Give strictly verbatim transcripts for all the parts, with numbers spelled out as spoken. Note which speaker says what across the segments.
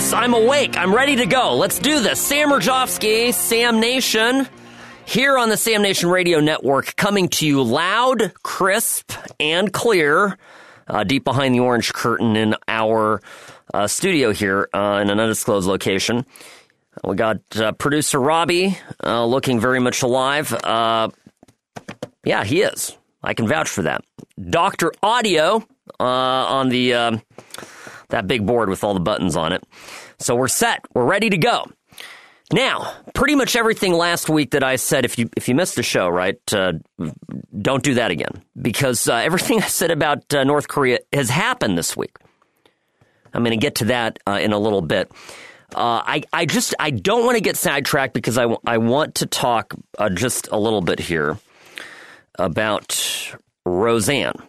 Speaker 1: Yes, I'm awake. I'm ready to go. Let's do this. Sam Rajovsky, Sam Nation, here on the Sam Nation Radio Network, coming to you loud, crisp, and clear, uh, deep behind the orange curtain in our uh, studio here uh, in an undisclosed location. We got uh, producer Robbie uh, looking very much alive. Uh, yeah, he is. I can vouch for that. Doctor Audio uh, on the... Um, that big board with all the buttons on it. So we're set. We're ready to go. Now, pretty much everything last week that I said, if you if you missed the show, right, uh, don't do that again. Because uh, everything I said about uh, North Korea has happened this week. I'm going to get to that uh, in a little bit. Uh, I, I just, I don't want to get sidetracked because I, w- I want to talk uh, just a little bit here about Roseanne.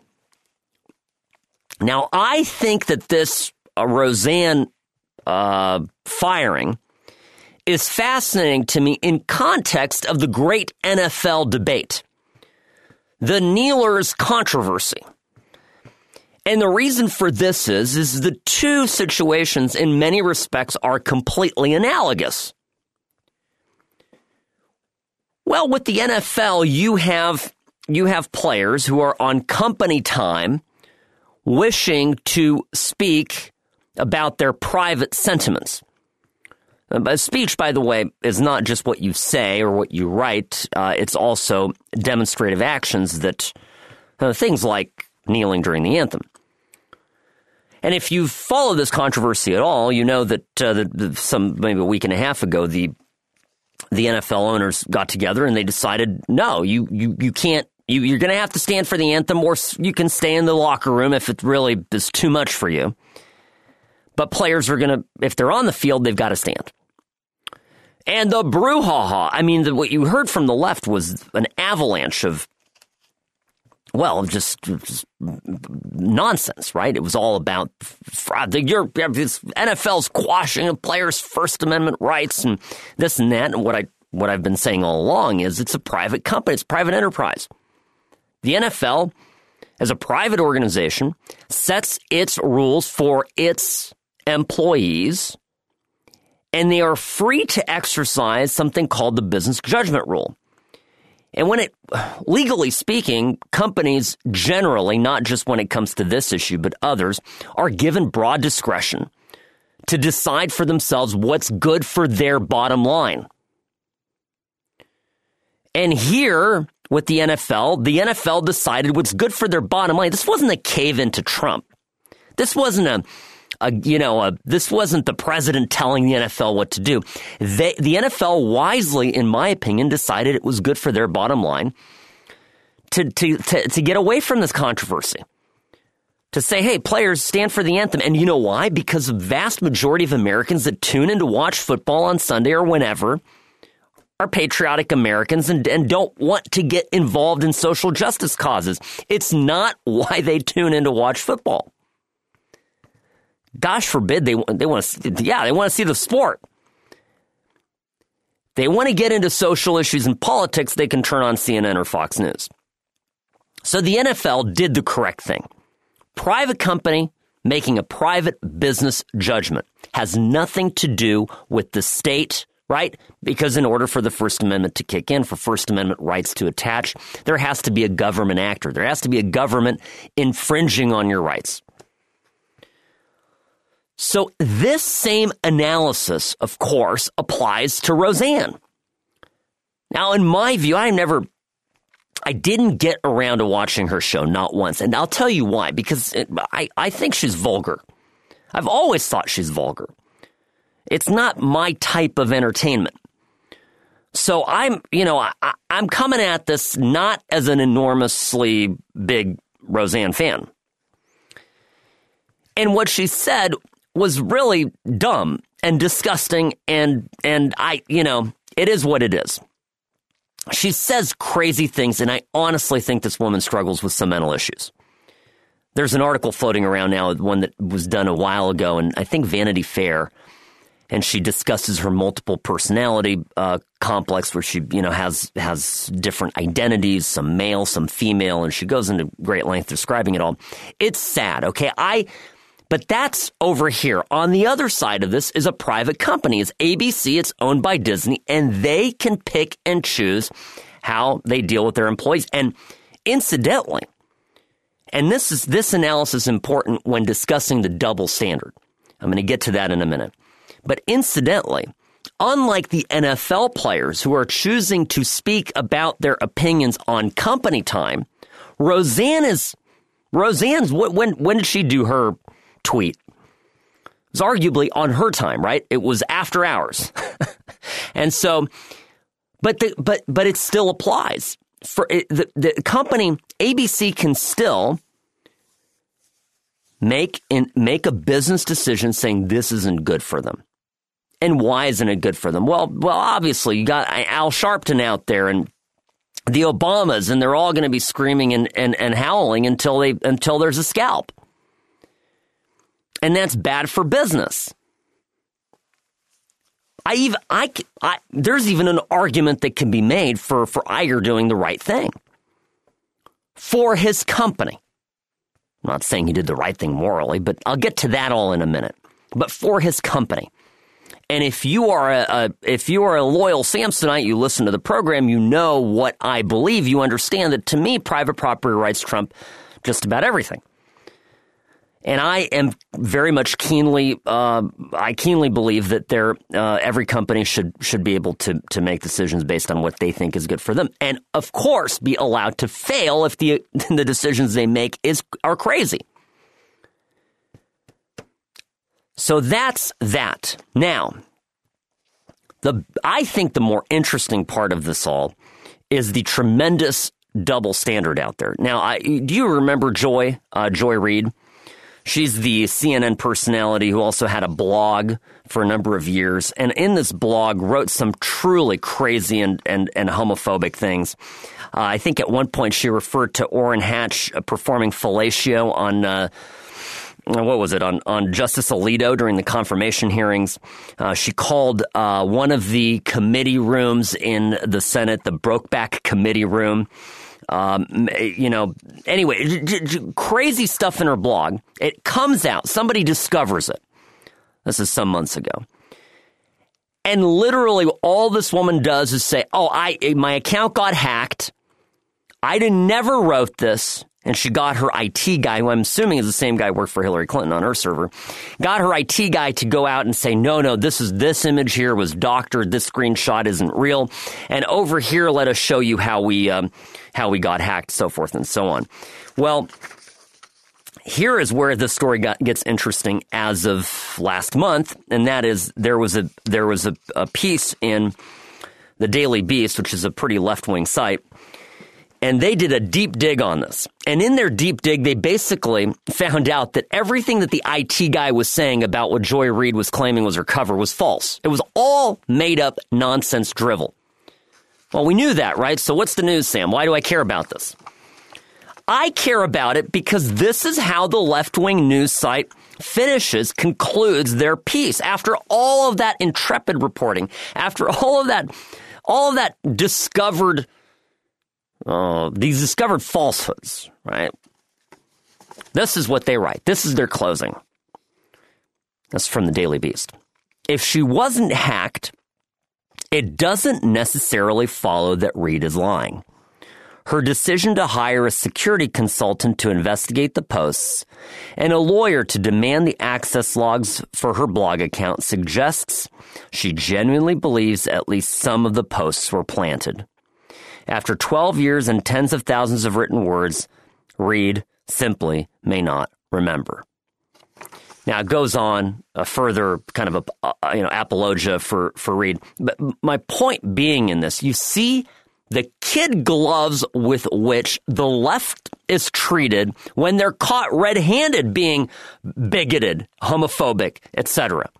Speaker 1: Now, I think that this uh, Roseanne uh, firing is fascinating to me in context of the great N F L debate, the Kneelers controversy. And the reason for this is, is the two situations in many respects are completely analogous. Well, with the N F L, you have you have players who are on company time wishing to speak about their private sentiments. A speech, by the way, is not just what you say or what you write. Uh, it's also demonstrative actions that uh, things like kneeling during the anthem. And if you follow this controversy at all, you know that, uh, that some maybe a week and a half ago, the the N F L owners got together and they decided, no, you you you can't. You, you're going to have to stand for the anthem, or you can stay in the locker room if it really is too much for you. But players are going to, if they're on the field, they've got to stand. And the brouhaha, I mean, the, what you heard from the left was an avalanche of, well, just, just nonsense, right? It was all about the you're, this N F L's quashing of players' First Amendment rights and this and that. And what I what I've been saying all along is it's a private company, it's a private enterprise. The N F L, as a private organization, sets its rules for its employees, and they are free to exercise something called the business judgment rule. And when it, legally speaking, companies generally, not just when it comes to this issue, but others, are given broad discretion to decide for themselves what's good for their bottom line. And here, with the N F L, the N F L decided what's good for their bottom line. This wasn't a cave into Trump. This wasn't a, a you know, a, this wasn't the president telling the N F L what to do. They, the N F L wisely, in my opinion, decided it was good for their bottom line to, to, to, to get away from this controversy. To say, hey, players, stand for the anthem. And you know why? Because the vast majority of Americans that tune in to watch football on Sunday or whenever are patriotic Americans and, and don't want to get involved in social justice causes. It's not why they tune in to watch football. Gosh forbid they they want to. Yeah, they want to see the sport. They want to get into social issues and politics. They can turn on C N N or Fox News. So the N F L did the correct thing. Private company making a private business judgment has nothing to do with the state. Right? Because in order for the First Amendment to kick in, for First Amendment rights to attach, there has to be a government actor. There has to be a government infringing on your rights. So this same analysis, of course, applies to Roseanne. Now, in my view, I never, I didn't get around to watching her show, not once. And I'll tell you why, because it, I, I think she's vulgar. I've always thought she's vulgar. It's not my type of entertainment. So I'm, you know, I, I'm coming at this not as an enormously big Roseanne fan. And what she said was really dumb and disgusting, and and I, you know, it is what it is. She says crazy things, and I honestly think this woman struggles with some mental issues. There's an article floating around now, one that was done a while ago, and I think Vanity Fair, and she discusses her multiple personality uh, complex, where she, you know, has has different identities, some male, some female, and she goes into great length describing it all. It's sad, okay? I But that's over here. On the other side of this is a private company. It's A B C. It's owned by Disney, and they can pick and choose how they deal with their employees. And incidentally, and this is this analysis is important when discussing the double standard. I'm going to get to that in a minute. But incidentally, unlike the N F L players who are choosing to speak about their opinions on company time, Roseanne is Roseanne's. When when did she do her tweet? It was arguably on her time, right? It was after hours, and so, but the, but but it still applies for it, the the company. A B C can still make in make a business decision saying this isn't good for them. And why isn't it good for them? Well, well, obviously you got Al Sharpton out there and the Obamas, and they're all going to be screaming and, and, and howling until they until there's a scalp. And that's bad for business. I even I, I there's even an argument that can be made for for Iger doing the right thing for his company. I'm not saying he did the right thing morally, but I'll get to that all in a minute. But for his company. And if you are a, a if you are a loyal Samsonite, you listen to the program, you know what I believe. You understand that to me, private property rights trump just about everything. And I am very much keenly, uh, I keenly believe that there, uh, every company should should be able to to make decisions based on what they think is good for them, and of course, be allowed to fail if the the decisions they make is are crazy. So that's that. Now, the I think the more interesting part of this all is the tremendous double standard out there. Now, I, do you remember Joy, uh, Joy Reid? She's the C N N personality who also had a blog for a number of years, and in this blog wrote some truly crazy and, and, and homophobic things. Uh, I think at one point she referred to Orrin Hatch uh, performing fellatio on uh, what was it, on, on Justice Alito during the confirmation hearings. Uh, she called uh, one of the committee rooms in the Senate the Brokeback Committee room. Um, you know, anyway, j- j- crazy stuff in her blog. It comes out. Somebody discovers it. This is some months ago. And literally all this woman does is say, oh, I my account got hacked. I didn't, never wrote this. And she got her I T guy, who I'm assuming is the same guy who worked for Hillary Clinton on her server, got her I T guy to go out and say, no, no, this is this image here was doctored. This screenshot isn't real. And over here, let us show you how we um, how we got hacked, so forth and so on. Well, here is where the story got, gets interesting as of last month, and that is there was a there was a, a piece in the Daily Beast, which is a pretty left-wing site. And they did a deep dig on this. And in their deep dig, they basically found out that everything that the I T guy was saying about what Joy Reid was claiming was her cover was false. It was all made up nonsense drivel. Well, we knew that, right? So what's the news, Sam? Why do I care about this? I care about it because this is how the left-wing news site finishes, concludes their piece. After all of that intrepid reporting, after all of that, all of that discovered Uh, these discovered falsehoods, right? This is what they write. This is their closing. That's from the Daily Beast. If she wasn't hacked, it doesn't necessarily follow that Reid is lying. Her decision to hire a security consultant to investigate the posts and a lawyer to demand the access logs for her blog account suggests she genuinely believes at least some of the posts were planted. After twelve years and tens of thousands of written words, Reid simply may not remember. Now, it goes on a further kind of a, a you know apologia for, for Reid. But my point being in this, you see the kid gloves with which the left is treated when they're caught red-handed being bigoted, homophobic, et cetera.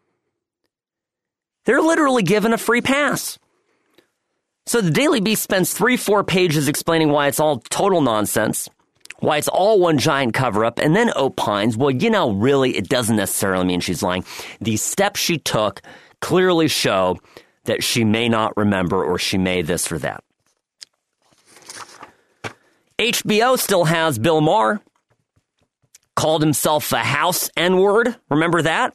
Speaker 1: They're literally given a free pass. So the Daily Beast spends three, four pages explaining why it's all total nonsense, why it's all one giant cover-up, and then opines, well, you know, really, it doesn't necessarily mean she's lying. The steps she took clearly show that she may not remember or she may this or that. H B O still has Bill Maher. called himself a house N-word. Remember that?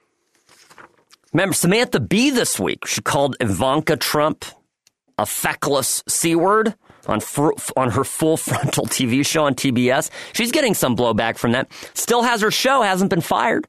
Speaker 1: Remember Samantha Bee this week? She called Ivanka Trump a feckless C-word on fr- on her Full Frontal T V show on T B S. She's getting some blowback from that. Still has her show, hasn't been fired.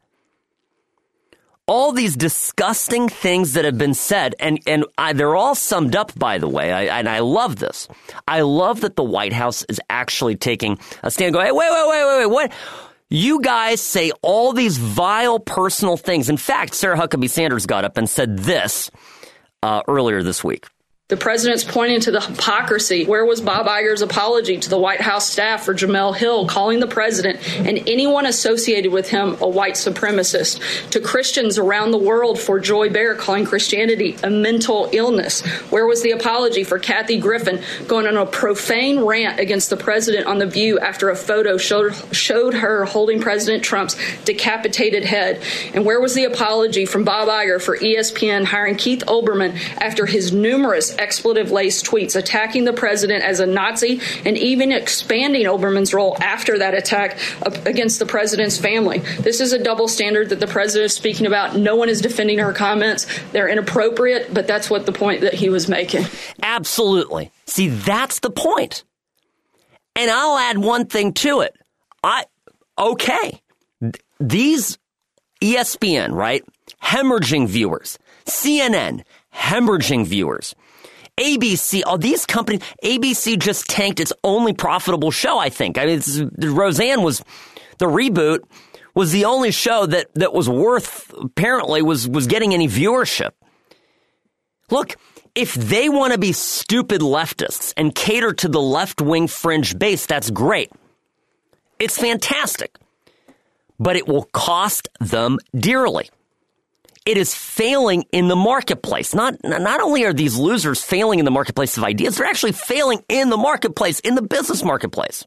Speaker 1: All these disgusting things that have been said, and, and I, they're all summed up, by the way, I, and I love this. I love that the White House is actually taking a stand and going, hey, wait, wait, wait, wait, wait, what? You guys say all these vile personal things. In fact, Sarah Huckabee Sanders got up and said this uh, earlier this week.
Speaker 2: The president's pointing to the hypocrisy. Where was Bob Iger's apology to the White House staff for Jemele Hill calling the president and anyone associated with him a white supremacist? To Christians around the world for Joy Behar calling Christianity a mental illness? Where was the apology for Kathy Griffin going on a profane rant against the president on The View after a photo showed, showed her holding President Trump's decapitated head? And where was the apology from Bob Iger for E S P N hiring Keith Olbermann after his numerous expletive-laced tweets attacking the president as a Nazi and even expanding Olbermann's role after that attack against the president's family? This is a double standard that the president is speaking about. No one is defending her comments. They're inappropriate, but that's what the point that he was making.
Speaker 1: Absolutely. See, that's the point. And I'll add one thing to it. I okay. These E S P N, right? Hemorrhaging viewers. C N N, hemorrhaging viewers. A B C, all these companies, A B C just tanked its only profitable show, I think. I mean, it's, Roseanne was, the reboot was the only show that, that was worth, apparently, was, was getting any viewership. Look, if they want to be stupid leftists and cater to the left-wing fringe base, that's great. It's fantastic. But it will cost them dearly. It is failing in the marketplace. Not, not only are these losers failing in the marketplace of ideas, they're actually failing in the marketplace, in the business marketplace.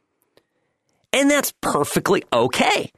Speaker 1: And that's perfectly okay.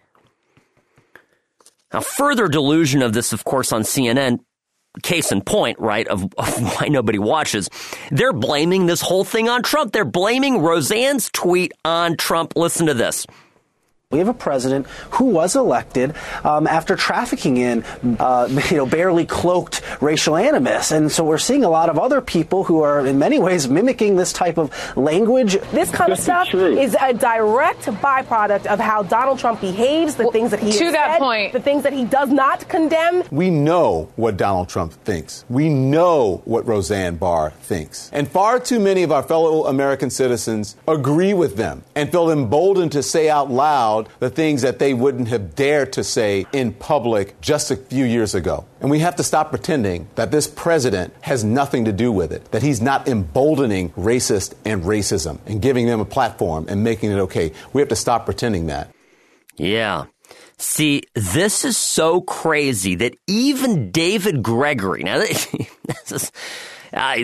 Speaker 1: Now, further delusion of this, of course, on C N N, case in point, right, of, of why nobody watches. They're blaming this whole thing on Trump. They're blaming Roseanne's tweet on Trump. Listen to this.
Speaker 3: We have a president who was elected um, after trafficking in, uh, you know, barely cloaked racial animus. And so we're seeing a lot of other people who are in many ways mimicking this type of language.
Speaker 4: This kind of stuff is a direct byproduct of how Donald Trump behaves, the well, things that he
Speaker 5: to
Speaker 4: has
Speaker 5: that
Speaker 4: said,
Speaker 5: point.
Speaker 4: the things that he does not condemn.
Speaker 6: We know what Donald Trump thinks. We know what Roseanne Barr thinks. And far too many of our fellow American citizens agree with them and feel emboldened to say out loud the things that they wouldn't have dared to say in public just a few years ago. And we have to stop pretending that this president has nothing to do with it, that he's not emboldening racist and racism and giving them a platform and making it okay. We have to stop pretending that.
Speaker 1: Yeah. See, this is so crazy that even David Gregory, now this is, uh,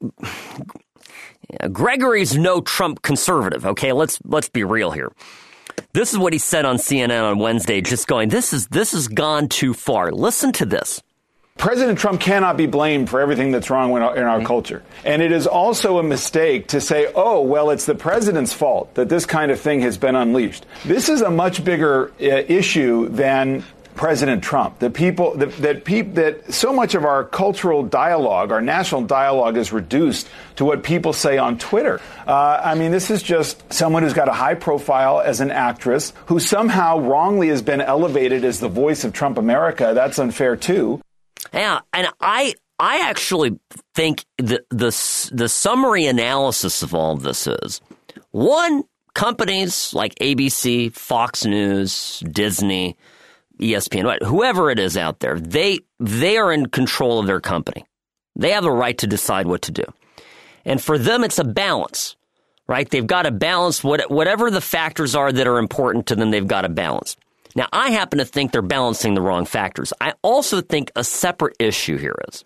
Speaker 1: Gregory's no Trump conservative, okay? Let's let's be real here. This is what he said on C N N on Wednesday, just going, this is this has gone too far. Listen to this.
Speaker 7: President Trump cannot be blamed for everything that's wrong in our, in our culture. And it is also a mistake to say, oh, well, it's the president's fault that this kind of thing has been unleashed. This is a much bigger uh, issue than President Trump. The people that that, peop, that so much of our cultural dialogue, our national dialogue, is reduced to what people say on Twitter. Uh, I mean, this is just someone who's got a high profile as an actress who somehow wrongly has been elevated as the voice of Trump America. That's unfair, too.
Speaker 1: Yeah, and I I actually think the the the summary analysis of all of this is, one, companies like A B C, Fox News, Disney, E S P N, whoever it is out there, they they are in control of their company. They have a right to decide what to do. And for them, it's a balance, right? They've got to balance what, whatever the factors are that are important to them, they've got to balance. Now, I happen to think they're balancing the wrong factors. I also think a separate issue here is,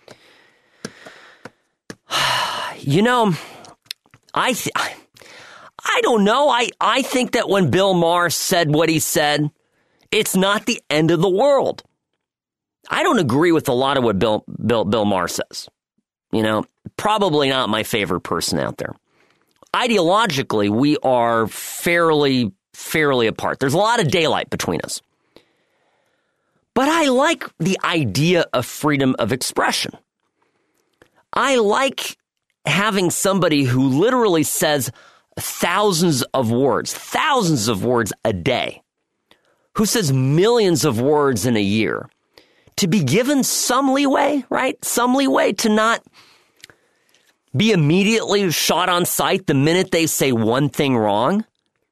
Speaker 1: you know, I th- I don't know. I, I think that when Bill Maher said what he said, it's not the end of the world. I don't agree with a lot of what Bill Bill Bill Maher says. You know, probably not my favorite person out there. Ideologically, we are fairly fairly apart. There's a lot of daylight between us. But I like the idea of freedom of expression. I like having somebody who literally says thousands of words, thousands of words a day, who says millions of words in a year, to be given some leeway, right? Some leeway to not be immediately shot on sight the minute they say one thing wrong.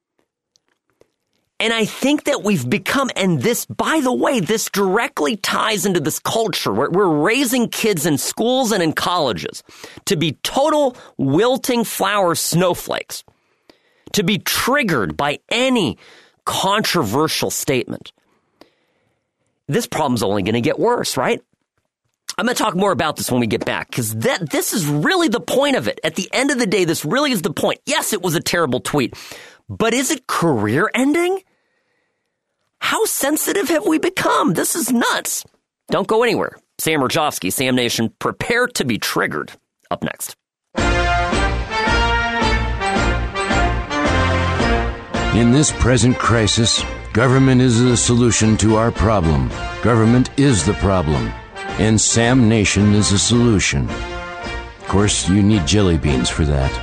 Speaker 1: And I think that we've become, and this, by the way, this directly ties into this culture. We're, we're raising kids in schools and in colleges to be total wilting flower snowflakes, to be triggered by any controversial statement. This problem's only going to get worse, right? I'm going to talk more about this when we get back, because that this is really the point of it. At the end of the day, this really is the point. Yes, it was a terrible tweet, but is it career ending? How sensitive have we become? This is nuts. Don't go anywhere. Sam Mirejovsky, Sam Nation, prepare to be triggered. Up next.
Speaker 5: In this present crisis, government is the solution to our problem. Government is the problem. And Sam Nation is the solution. Of course, you need jelly beans for that.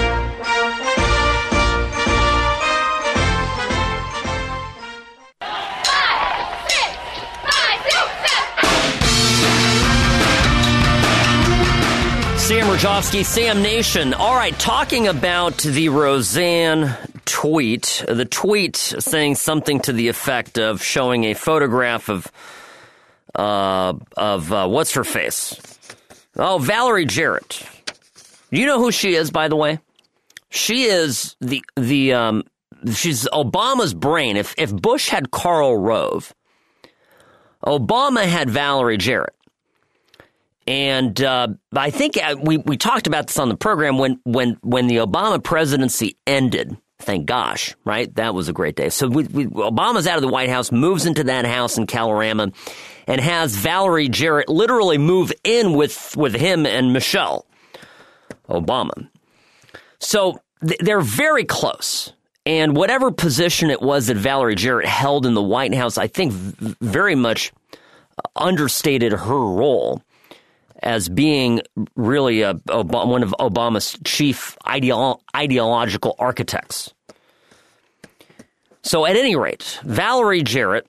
Speaker 1: Sam Mirejovsky, Sam Nation. All right, talking about the Roseanne tweet, the tweet saying something to the effect of showing a photograph of uh, of uh, what's her face? Oh, Valerie Jarrett. You know who she is, by the way? She is the the um, she's Obama's brain. If if Bush had Karl Rove, Obama had Valerie Jarrett. And uh, I think we, we talked about this on the program when, when, when the Obama presidency ended. Thank gosh, right? That was a great day. So we, we, Obama's out of the White House, moves into that house in Kalorama, and has Valerie Jarrett literally move in with, with him and Michelle Obama. So th- they're very close. And whatever position it was that Valerie Jarrett held in the White House, I think v- very much understated her role as being really a, a, one of Obama's chief ideolo- ideological architects. So at any rate, Valerie Jarrett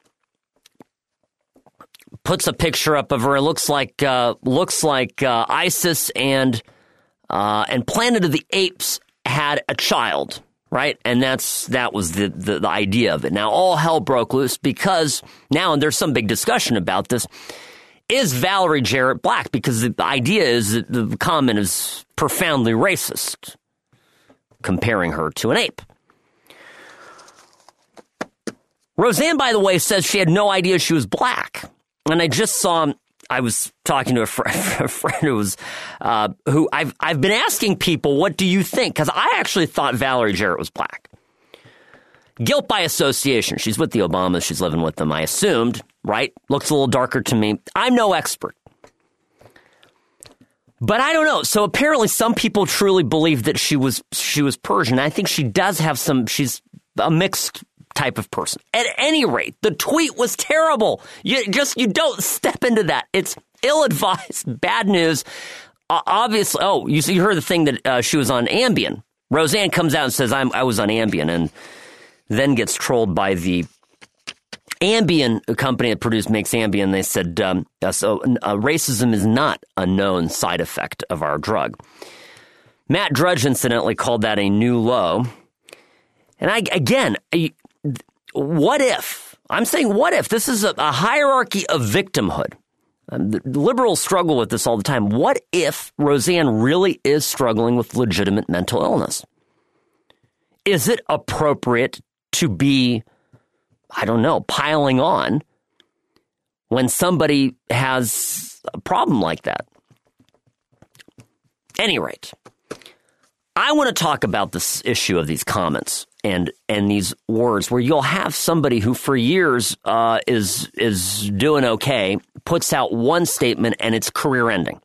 Speaker 1: puts a picture up of her. It looks like uh, looks like uh, ISIS and uh, and Planet of the Apes had a child, right? And that's that was the, the the idea of it. Now all hell broke loose because now, and there's some big discussion about this. Is Valerie Jarrett black? Because the idea is that the comment is profoundly racist, comparing her to an ape. Roseanne, by the way, says she had no idea she was black. And I just saw, I was talking to a friend, a friend who was, uh, who I've, I've been asking people, what do you think? Because I actually thought Valerie Jarrett was black. Guilt by association. She's with the Obamas. She's living with them, I assumed. Right? Looks a little darker to me. I'm no expert. But I don't know. So apparently some people truly believe that she was she was Persian. I think she does have some, she's a mixed type of person. At any rate, the tweet was terrible. You just, you don't step into that. It's ill-advised, bad news. Uh, obviously, oh, you, you heard the thing that uh, she was on Ambien. Roseanne comes out and says, I'm, I was on Ambien, and then gets trolled by the Ambien, a company that produced makes Ambien. They said, um, uh, so uh, racism is not a known side effect of our drug. Matt Drudge, incidentally, called that a new low. And I, again, I, what if? I'm saying what if? This is a, a hierarchy of victimhood. Um, the liberals struggle with this all the time. What if Roseanne really is struggling with legitimate mental illness? Is it appropriate to be, I don't know, piling on when somebody has a problem like that? Any rate, I want to talk about this issue of these comments and and these words where you'll have somebody who for years uh, is is doing okay, puts out one statement and it's career ending.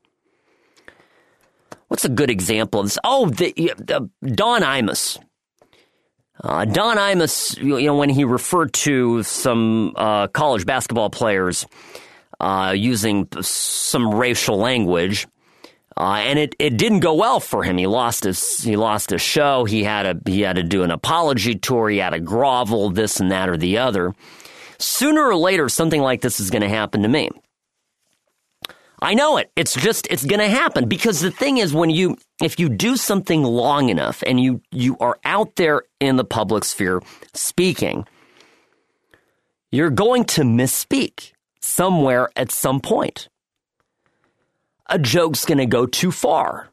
Speaker 1: What's a good example of this? Oh, the, uh, Don Imus. Uh, Don Imus, you know, when he referred to some uh, college basketball players uh, using some racial language, uh, and it, it didn't go well for him. He lost his he lost his show. He had to he had to do an apology tour. He had to grovel, this and that or the other. Sooner or later, something like this is going to happen to me. I know it. It's just, it's going to happen because the thing is when you, if you do something long enough and you, you are out there in the public sphere speaking, you're going to misspeak somewhere at some point. A joke's going to go too far.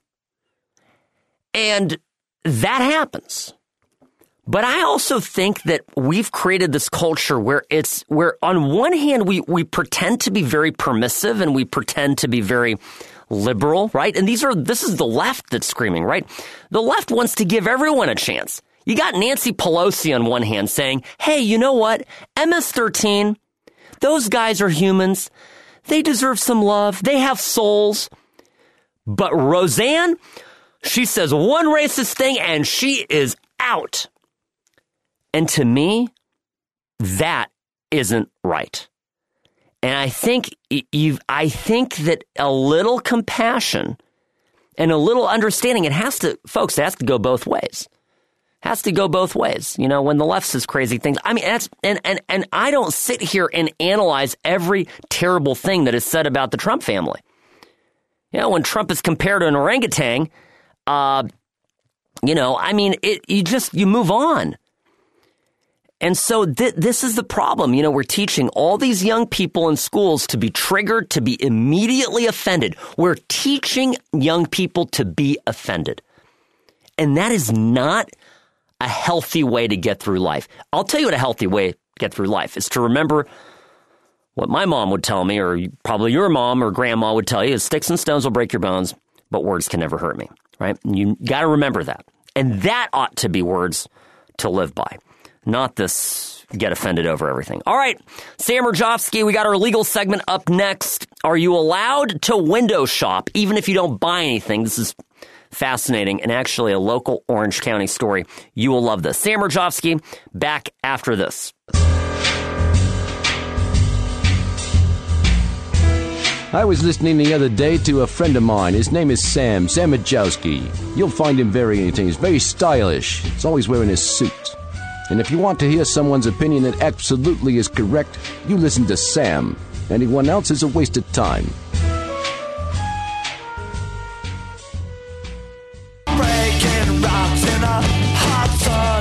Speaker 1: And that happens. But I also think that we've created this culture where it's where on one hand we, we pretend to be very permissive and we pretend to be very liberal, right? And these are this is the left that's screaming, right? The left wants to give everyone a chance. You got Nancy Pelosi on one hand saying, hey, you know what? M S thirteen, those guys are humans. They deserve some love. They have souls. But Roseanne, she says one racist thing and she is out. And to me, that isn't right. And I think you I think that a little compassion and a little understanding, it has to, folks, it has to go both ways. It has to go both ways. You know, when the left says crazy things, I mean, that's, and, and, and I don't sit here and analyze every terrible thing that is said about the Trump family. You know, when Trump is compared to an orangutan, uh, you know, I mean, it, you just, you move on. And so th- this is the problem. You know, we're teaching all these young people in schools to be triggered, to be immediately offended. We're teaching young people to be offended. And that is not a healthy way to get through life. I'll tell you what a healthy way to get through life is to remember what my mom would tell me, or probably your mom or grandma would tell you, is sticks and stones will break your bones, but words can never hurt me, right? And you got to remember that. And that ought to be words to live by. Not this get offended over everything. All right, Sam Rajovsky, we got our legal segment up next. Are you allowed to window shop even if you don't buy anything? This is fascinating and actually a local Orange County story. You will love this. Sam Rajovsky, back after this.
Speaker 5: I was listening the other day to a friend of mine. His name is Sam, Sam Rajowski. You'll find him very entertaining. He's very stylish. He's always wearing his suit. And if you want to hear someone's opinion that absolutely is correct, you listen to Sam. Anyone else is a waste of time.
Speaker 8: Breaking rocks in a hot sun.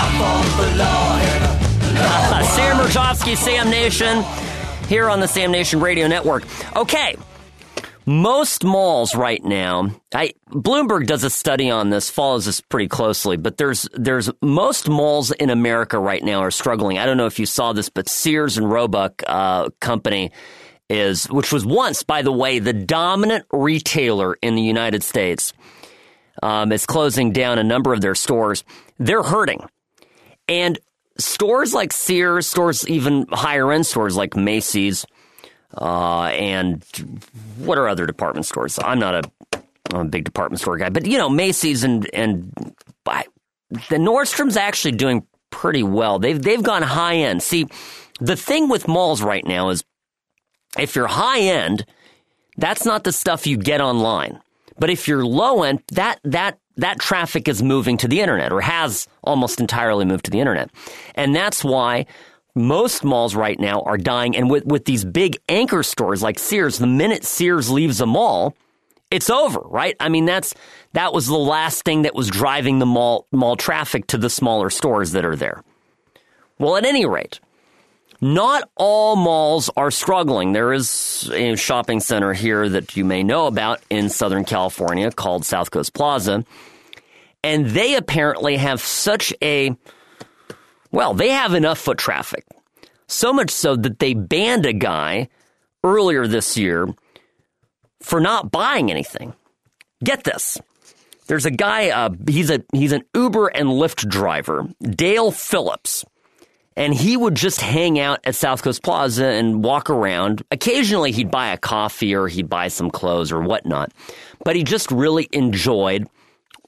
Speaker 8: I fall below in a
Speaker 1: Sam Rajovsky, Sam Nation, here on the Sam Nation Radio Network. Okay. Most malls right now, I, Bloomberg does a study on this, follows this pretty closely, but there's there's most malls in America right now are struggling. I don't know if you saw this, but Sears and Roebuck uh, company is, which was once, by the way, the dominant retailer in the United States, um, is closing down a number of their stores. They're hurting. And stores like Sears, stores even higher end stores like Macy's, Uh, and what are other department stores? I'm not a, I'm a big department store guy, but you know, Macy's and, and I, the Nordstrom's actually doing pretty well. They've, they've gone high end. See, the thing with malls right now is if you're high end, that's not the stuff you get online. But if you're low end, that, that, that traffic is moving to the internet or has almost entirely moved to the internet. And that's why most malls right now are dying. And with, with these big anchor stores like Sears, the minute Sears leaves a mall, it's over, right? I mean, that's that was the last thing that was driving the mall mall traffic to the smaller stores that are there. Well, at any rate, not all malls are struggling. There is a shopping center here that you may know about in Southern California called South Coast Plaza. And they apparently have such a Well, they have enough foot traffic, so much so that they banned a guy earlier this year for not buying anything. Get this. There's a guy, uh, he's a he's an Uber and Lyft driver, Dale Phillips, and he would just hang out at South Coast Plaza and walk around. Occasionally, he'd buy a coffee or he'd buy some clothes or whatnot, but he just really enjoyed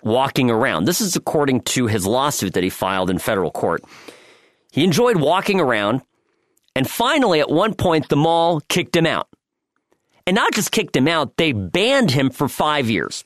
Speaker 1: walking around. This is according to his lawsuit that he filed in federal court. He enjoyed walking around, and finally, at one point, the mall kicked him out. And not just kicked him out, they banned him for five years.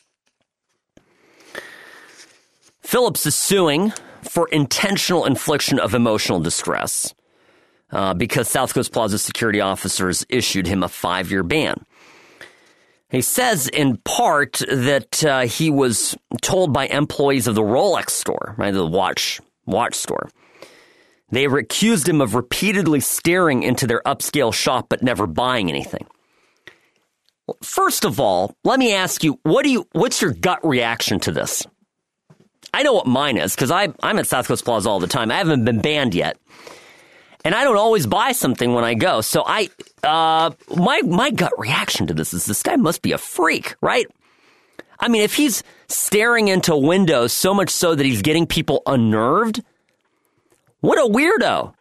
Speaker 1: Phillips is suing for intentional infliction of emotional distress uh, because South Coast Plaza security officers issued him a five-year ban. He says in part that uh, he was told by employees of the Rolex store, right, the watch watch store. They accused him of repeatedly staring into their upscale shop but never buying anything. First of all, let me ask you, what do you what's your gut reaction to this? I know what mine is because I'm at South Coast Plaza all the time. I haven't been banned yet. And I don't always buy something when I go. So I, uh, my, my gut reaction to this is this guy must be a freak, right? I mean, if he's staring into windows so much so that he's getting people unnerved, what a weirdo.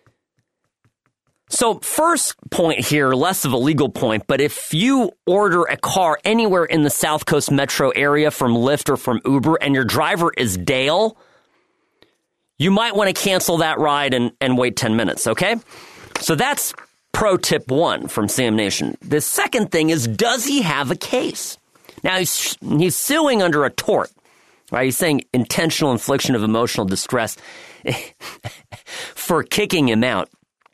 Speaker 1: So first point here, less of a legal point, but if you order a car anywhere in the South Coast metro area from Lyft or from Uber and your driver is Dale, you might want to cancel that ride and, and wait ten minutes, okay? So that's pro tip one from Sam Nation. The second thing is, does he have a case? Now, he's, he's suing under a tort, right? He's saying intentional infliction of emotional distress for kicking him out.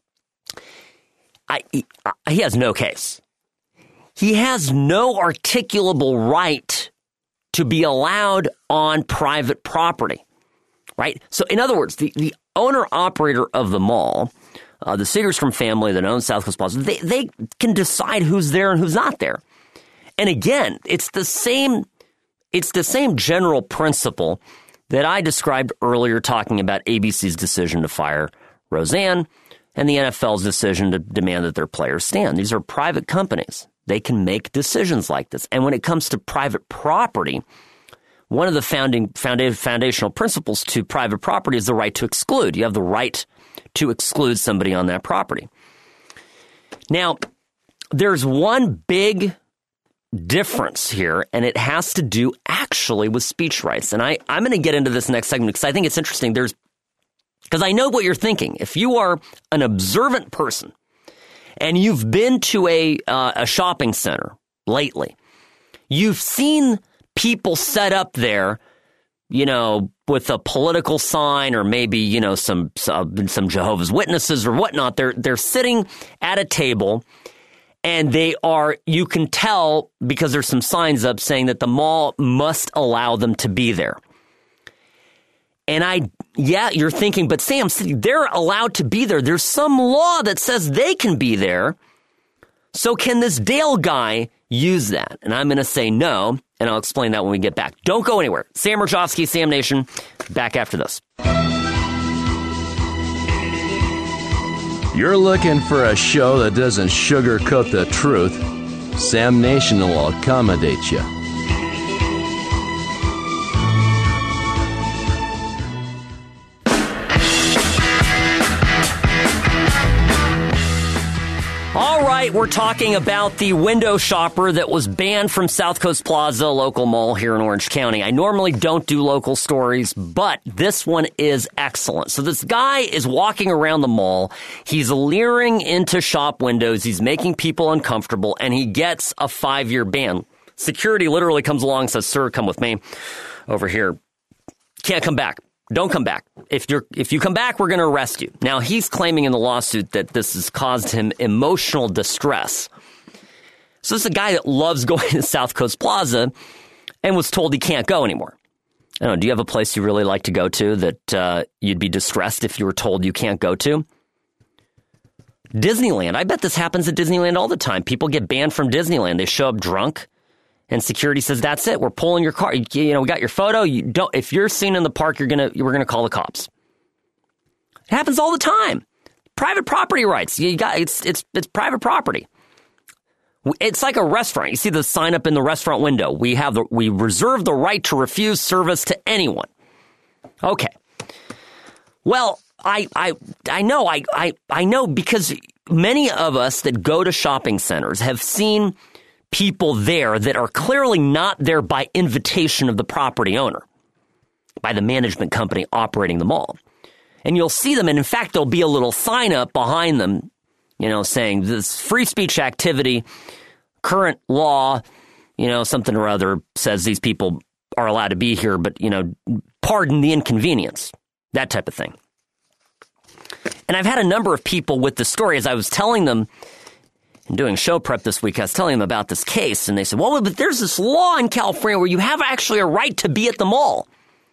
Speaker 1: I, he, he has no case. He has no articulable right to be allowed on private property. Right? So, in other words, the, the owner-operator of the mall, uh, the Segerstrom family that owns South Coast Plaza, they, they can decide who's there and who's not there. And again, it's the same it's the same general principle that I described earlier talking about A B C's decision to fire Roseanne and the N F L's decision to demand that their players stand. These are private companies. They can make decisions like this. And when it comes to private property, one of the founding foundational principles to private property is the right to exclude. You have the right to exclude somebody on that property. Now, there's one big difference here, and it has to do actually with speech rights. And I, I'm going to get into this next segment because I think it's interesting. There's because I know what you're thinking. If you are an observant person and you've been to a uh, a shopping center lately, you've seen people set up there, you know, with a political sign or maybe, you know, some some, some Jehovah's Witnesses or whatnot. They're they're sitting at a table and they are, you can tell because there's some signs up saying that the mall must allow them to be there. And I, yeah, you're thinking, but Sam, they're allowed to be there. There's some law that says they can be there. So can this Dale guy use that? And I'm going to say no, and I'll explain that when we get back. Don't go anywhere. Sam Mirkowski, Sam Nation, back after this.
Speaker 5: You're looking for a show that doesn't sugarcoat the truth. Sam Nation will accommodate you.
Speaker 1: All right, we're talking about the window shopper that was banned from South Coast Plaza, a local mall here in Orange County. I normally don't do local stories, but this one is excellent. So this guy is walking around the mall. He's leering into shop windows. He's making people uncomfortable, and he gets a five-year ban. Security literally comes along and says, "Sir, come with me over here. Can't come back. Don't come back. If you're if you come back, we're going to arrest you." Now, he's claiming in the lawsuit that this has caused him emotional distress. So this is a guy that loves going to South Coast Plaza and was told he can't go anymore. I don't know, do you have a place you really like to go to that uh, you'd be distressed if you were told you can't go to? Disneyland. I bet this happens at Disneyland all the time. People get banned from Disneyland. They show up drunk. And security says, "That's it. We're pulling your car. You, you know, we got your photo. You don't. If you're seen in the park, you're gonna. We're gonna call the cops." It happens all the time. Private property rights. You got. It's it's it's private property. It's like a restaurant. You see the sign up in the restaurant window. We have the. We reserve the right to refuse service to anyone. Okay. Well, I I I know I I I know because many of us that go to shopping centers have seen people there that are clearly not there by invitation of the property owner. by the management company operating the mall. And you'll see them, and in fact, there'll be a little sign up behind them, you know, saying this free speech activity, current law, you know, something or other says these people are allowed to be here, but, you know, pardon the inconvenience, that type of thing. And I've had a number of people with this story as I was telling them and doing show prep this week, I was telling them about this case, and they said, well, but there's this law in California where you have actually a right to be at the mall.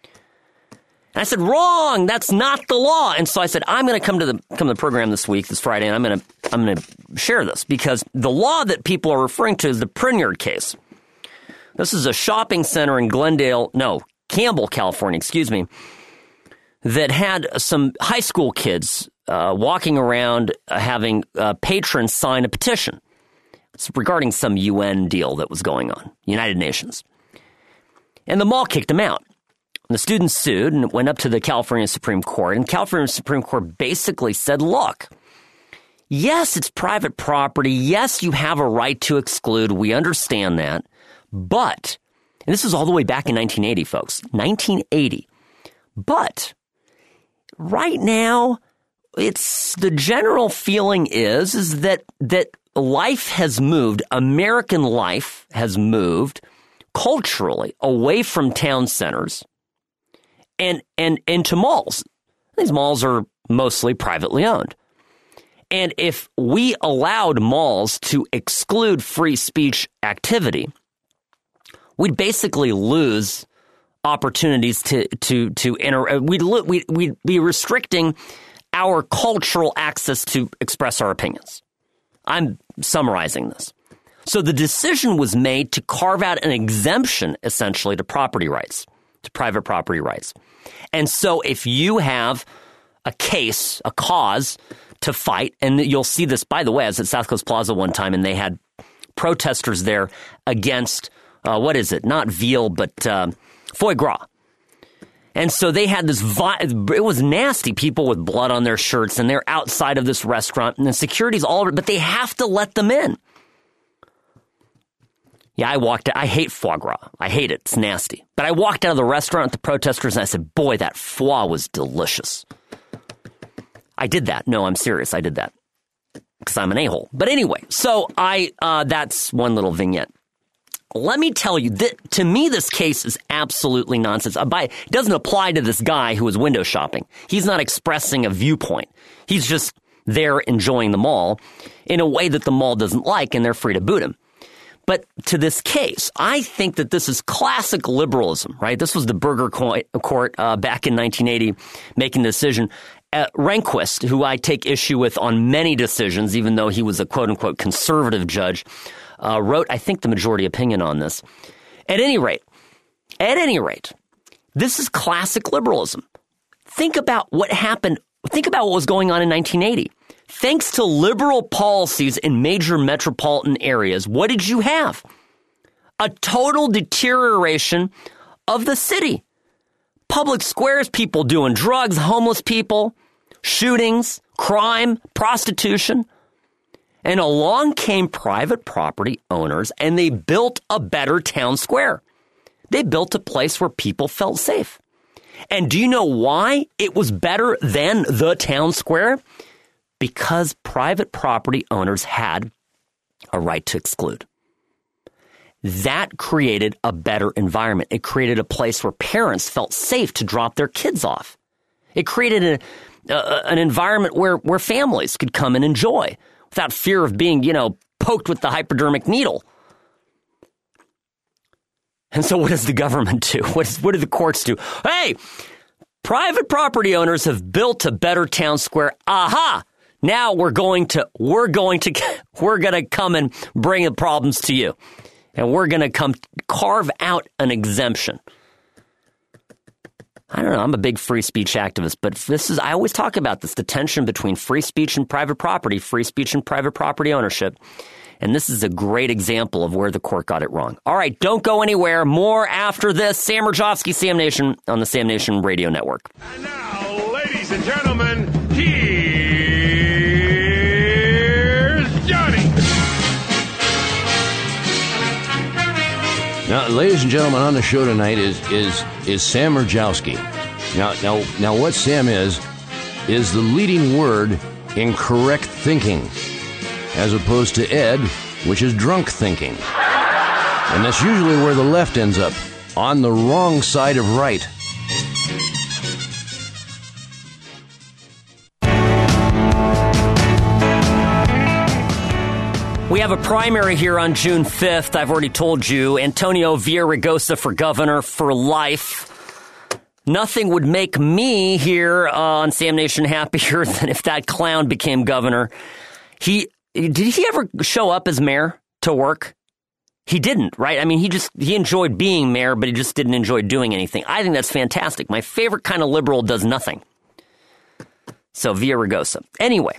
Speaker 1: And I said, wrong, that's not the law. And so I said, I'm going to come to the come to the program this week, this Friday, and I'm going to I'm going to share this because the law that people are referring to is the Pruneyard case. This is a shopping center in Glendale, no, Campbell, California, excuse me, that had some high school kids uh, walking around uh, having uh, patrons sign a petition. It's regarding some U N deal that was going on, United Nations. And the mall kicked them out. And the students sued and it went up to the California Supreme Court. And California Supreme Court basically said, look, yes, it's private property. Yes, you have a right to exclude. We understand that. But, and this was all the way back in nineteen eighty, folks, nineteen eighty. But right now, it's the general feeling is, is that, that life has moved, American life has moved culturally away from town centers and, and into malls. These malls are mostly privately owned. And if we allowed malls to exclude free speech activity, we'd basically lose opportunities to to to enter. We'd we'd, we'd be restricting our cultural access to express our opinions. I'm summarizing this. So the decision was made to carve out an exemption, essentially, to property rights, to private property rights. And so if you have a case, a cause to fight, and you'll see this, by the way, I was at South Coast Plaza one time, and they had protesters there against, uh, what is it, not veal, but uh, foie gras. And so they had this, vi- it was nasty, people with blood on their shirts, and they're outside of this restaurant, and the security's all over, but they have to let them in. Yeah, I walked out. I hate foie gras. I hate it. It's nasty. But I walked out of the restaurant with the protesters, and I said, boy, that foie was delicious. I did that. No, I'm serious. I did that because I'm an a-hole. But anyway, so I uh, that's one little vignette. Let me tell you, that, to me, this case is absolutely nonsense. Uh, by, it doesn't apply to this guy who was window shopping. He's not expressing a viewpoint. He's just there enjoying the mall in a way that the mall doesn't like, and they're free to boot him. But to this case, I think that this is classic liberalism, right? This was the Burger Court uh, back in nineteen eighty making the decision. Uh, Rehnquist, who I take issue with on many decisions, even though he was a quote-unquote conservative judge, uh, wrote, I think, the majority opinion on this. At any rate, at any rate, this is classic liberalism. Think about what happened. Think about what was going on in nineteen eighty. Thanks to liberal policies in major metropolitan areas, what did you have? A total deterioration of the city. Public squares, people doing drugs, homeless people, shootings, crime, prostitution. And along came private property owners, and they built a better town square. They built a place where people felt safe. And do you know why it was better than the town square? Because private property owners had a right to exclude. That created a better environment. It created a place where parents felt safe to drop their kids off. It created a, a, an environment where, where families could come and enjoy without fear of being, you know, poked with the hypodermic needle. And so what does the government do? What, is, what do the courts do? Hey, private property owners have built a better town square. Aha! Now we're going to, we're going to, we're going to come and bring the problems to you. And we're going to come carve out an exemption. I don't know. I'm a big free speech activist, but this is, I always talk about this, the tension between free speech and private property, free speech and private property ownership. And this is a great example of where the court got it wrong. All right. Don't go anywhere. More after this. Sam Rajovsky, Sam Nation on the Sam Nation Radio Network.
Speaker 9: And now, ladies and gentlemen, here's Johnny.
Speaker 5: Now, ladies and gentlemen, on the show tonight is is is Sam Mirejowski. Now, now, now, what Sam is is the leading word in correct thinking, as opposed to Ed, which is drunk thinking. And that's usually where the left ends up, on the wrong side of right.
Speaker 1: We have a primary here on June fifth. I've already told you. Antonio Villaraigosa for governor for life. Nothing would make me here uh, on Sam Nation happier than if that clown became governor. He did he ever show up as mayor to work? He didn't, right? I mean, he just he enjoyed being mayor, but he just didn't enjoy doing anything. I think that's fantastic. My favorite kind of liberal does nothing. So Villaraigosa. Anyway,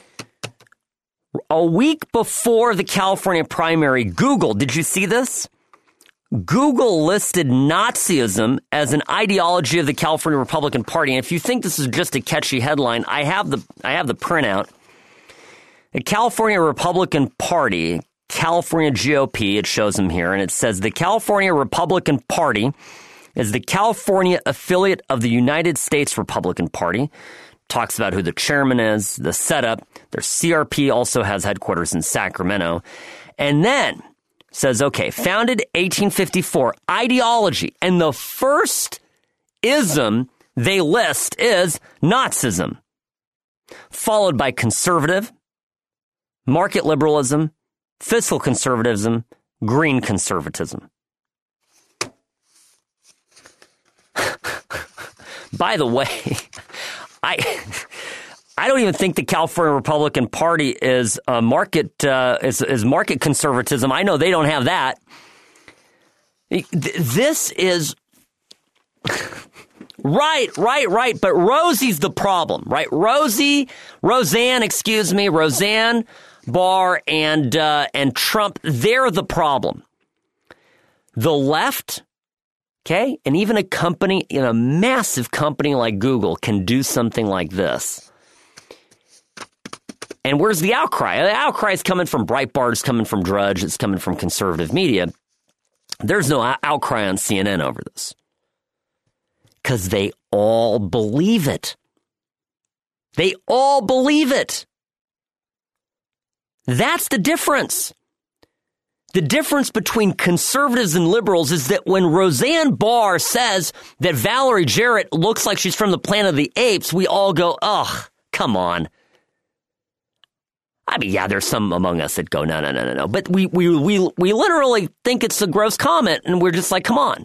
Speaker 1: a week before the California primary, Google, did you see this? Google listed Nazism as an ideology of the California Republican Party. And if you think this is just a catchy headline, I have the I have the printout. The California Republican Party, California G O P, it shows them here, and it says the California Republican Party is the California affiliate of the United States Republican Party. Talks about who the chairman is, the setup. Their C R P also has headquarters in Sacramento. And then says, okay, founded eighteen fifty-four, ideology. And the first ism they list is Nazism, followed by conservative, market liberalism, fiscal conservatism, green conservatism. By the way, I I don't even think the California Republican Party is a market uh, is, is market conservatism. I know they don't have that. This is right, right, right. But Rosie's the problem, right? Rosie, Roseanne, excuse me, Roseanne Barr and uh, and Trump. They're the problem. The left. Okay, and even a company, you know, a massive company like Google can do something like this. And where's the outcry? The outcry is coming from Breitbart, it's coming from Drudge, it's coming from conservative media. There's no outcry on C N N over this. Because they all believe it. They all believe it. That's the difference. The difference between conservatives and liberals is that when Roseanne Barr says that Valerie Jarrett looks like she's from the Planet of the Apes, we all go, ugh, come on. I mean, yeah, there's some among us that go, no, no, no, no, no. But we, we, we, we literally think it's a gross comment, and we're just like, come on.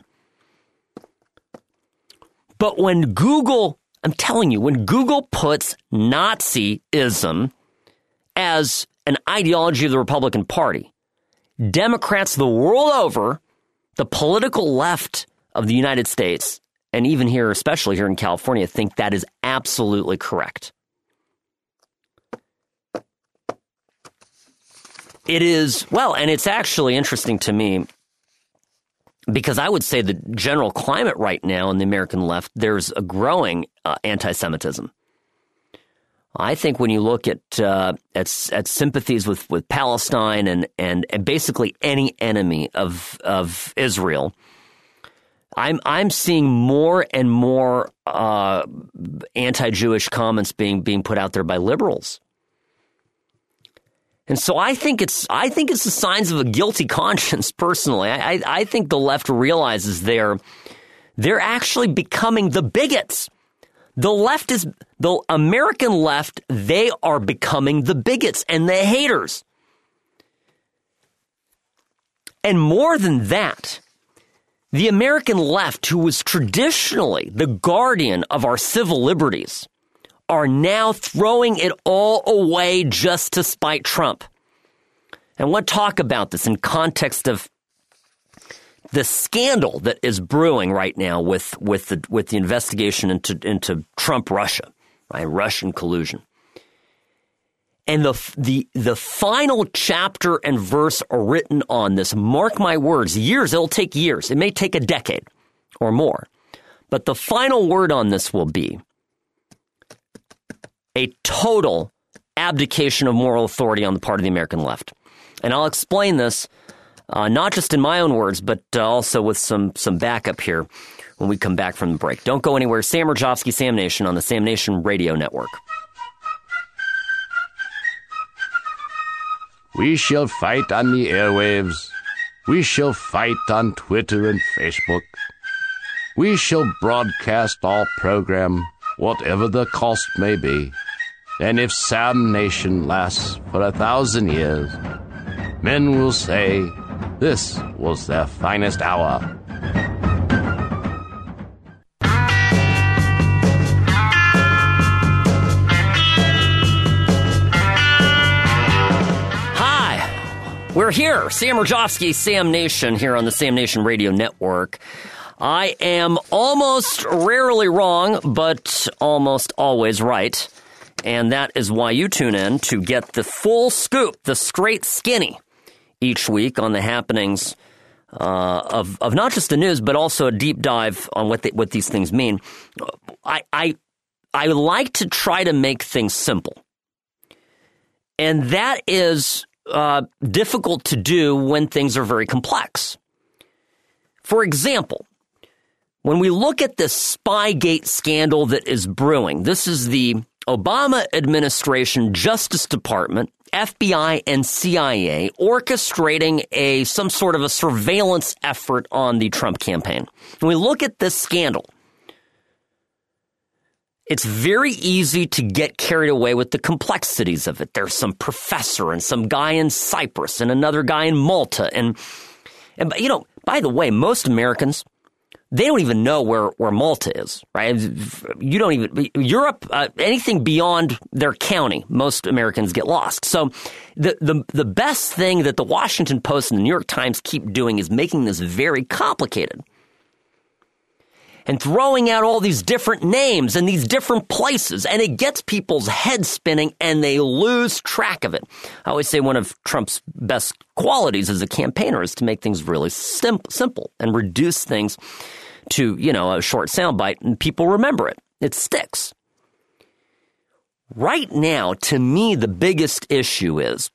Speaker 1: But when Google, I'm telling you, when Google puts Nazism as an ideology of the Republican Party, Democrats the world over, the political left of the United States, and even here, especially here in California, think that is absolutely correct. It is, well, and it's actually interesting to me because I would say the general climate right now in the American left, there's a growing uh, anti-Semitism. I think when you look at uh, at, at sympathies with, with Palestine and, and, and basically any enemy of of Israel, I'm I'm seeing more and more uh, anti-Jewish comments being being put out there by liberals, and so I think it's I think it's the signs of a guilty conscience. Personally, I I, I think the left realizes they're they're actually becoming the bigots. The left is, the American left, they are becoming the bigots and the haters. And more than that, the American left, who was traditionally the guardian of our civil liberties, are now throwing it all away just to spite Trump. And we'll talk about this in context of the scandal that is brewing right now with with the with the investigation into into Trump Russia, right? Russian collusion. And the the the final chapter and verse are written on this. Mark my words, years, it'll take years. It may take a decade or more. But the final word on this will be a total abdication of moral authority on the part of the American left. And I'll explain this uh, not just in my own words, but uh, also with some, some backup here when we come back from the break. Don't go anywhere. Sam Rajovsky, Sam Nation on the Sam Nation Radio Network.
Speaker 5: We shall fight on the airwaves. We shall fight on Twitter and Facebook. We shall broadcast our program, whatever the cost may be. And if Sam Nation lasts for a thousand years, men will say this was their finest hour.
Speaker 1: We're here, Sam Rajovsky, Sam Nation, here on the Sam Nation Radio Network. I am almost rarely wrong, but almost always right. And that is why you tune in to get the full scoop, the straight skinny, each week on the happenings uh, of of not just the news, but also a deep dive on what they, what these things mean. I, I I like to try to make things simple, and that is Uh, difficult to do when things are very complex. For example, when we look at the Spygate scandal that is brewing, this is the Obama administration, Justice Department, F B I, and C I A orchestrating a some sort of a surveillance effort on the Trump campaign. When we look at this scandal, it's very easy to get carried away with the complexities of it. There's some professor and some guy in Cyprus and another guy in Malta. And, and you know, by the way, most Americans, they don't even know where, where Malta is, right? You don't even, Europe, uh, anything beyond their county, most Americans get lost. So the, the, the best thing that the Washington Post and the New York Times keep doing is making this very complicated. And throwing out all these different names and these different places. And it gets people's heads spinning and they lose track of it. I always say one of Trump's best qualities as a campaigner is to make things really sim- simple and reduce things to, you know, a short soundbite and people remember it. It sticks. Right now, to me, the biggest issue is,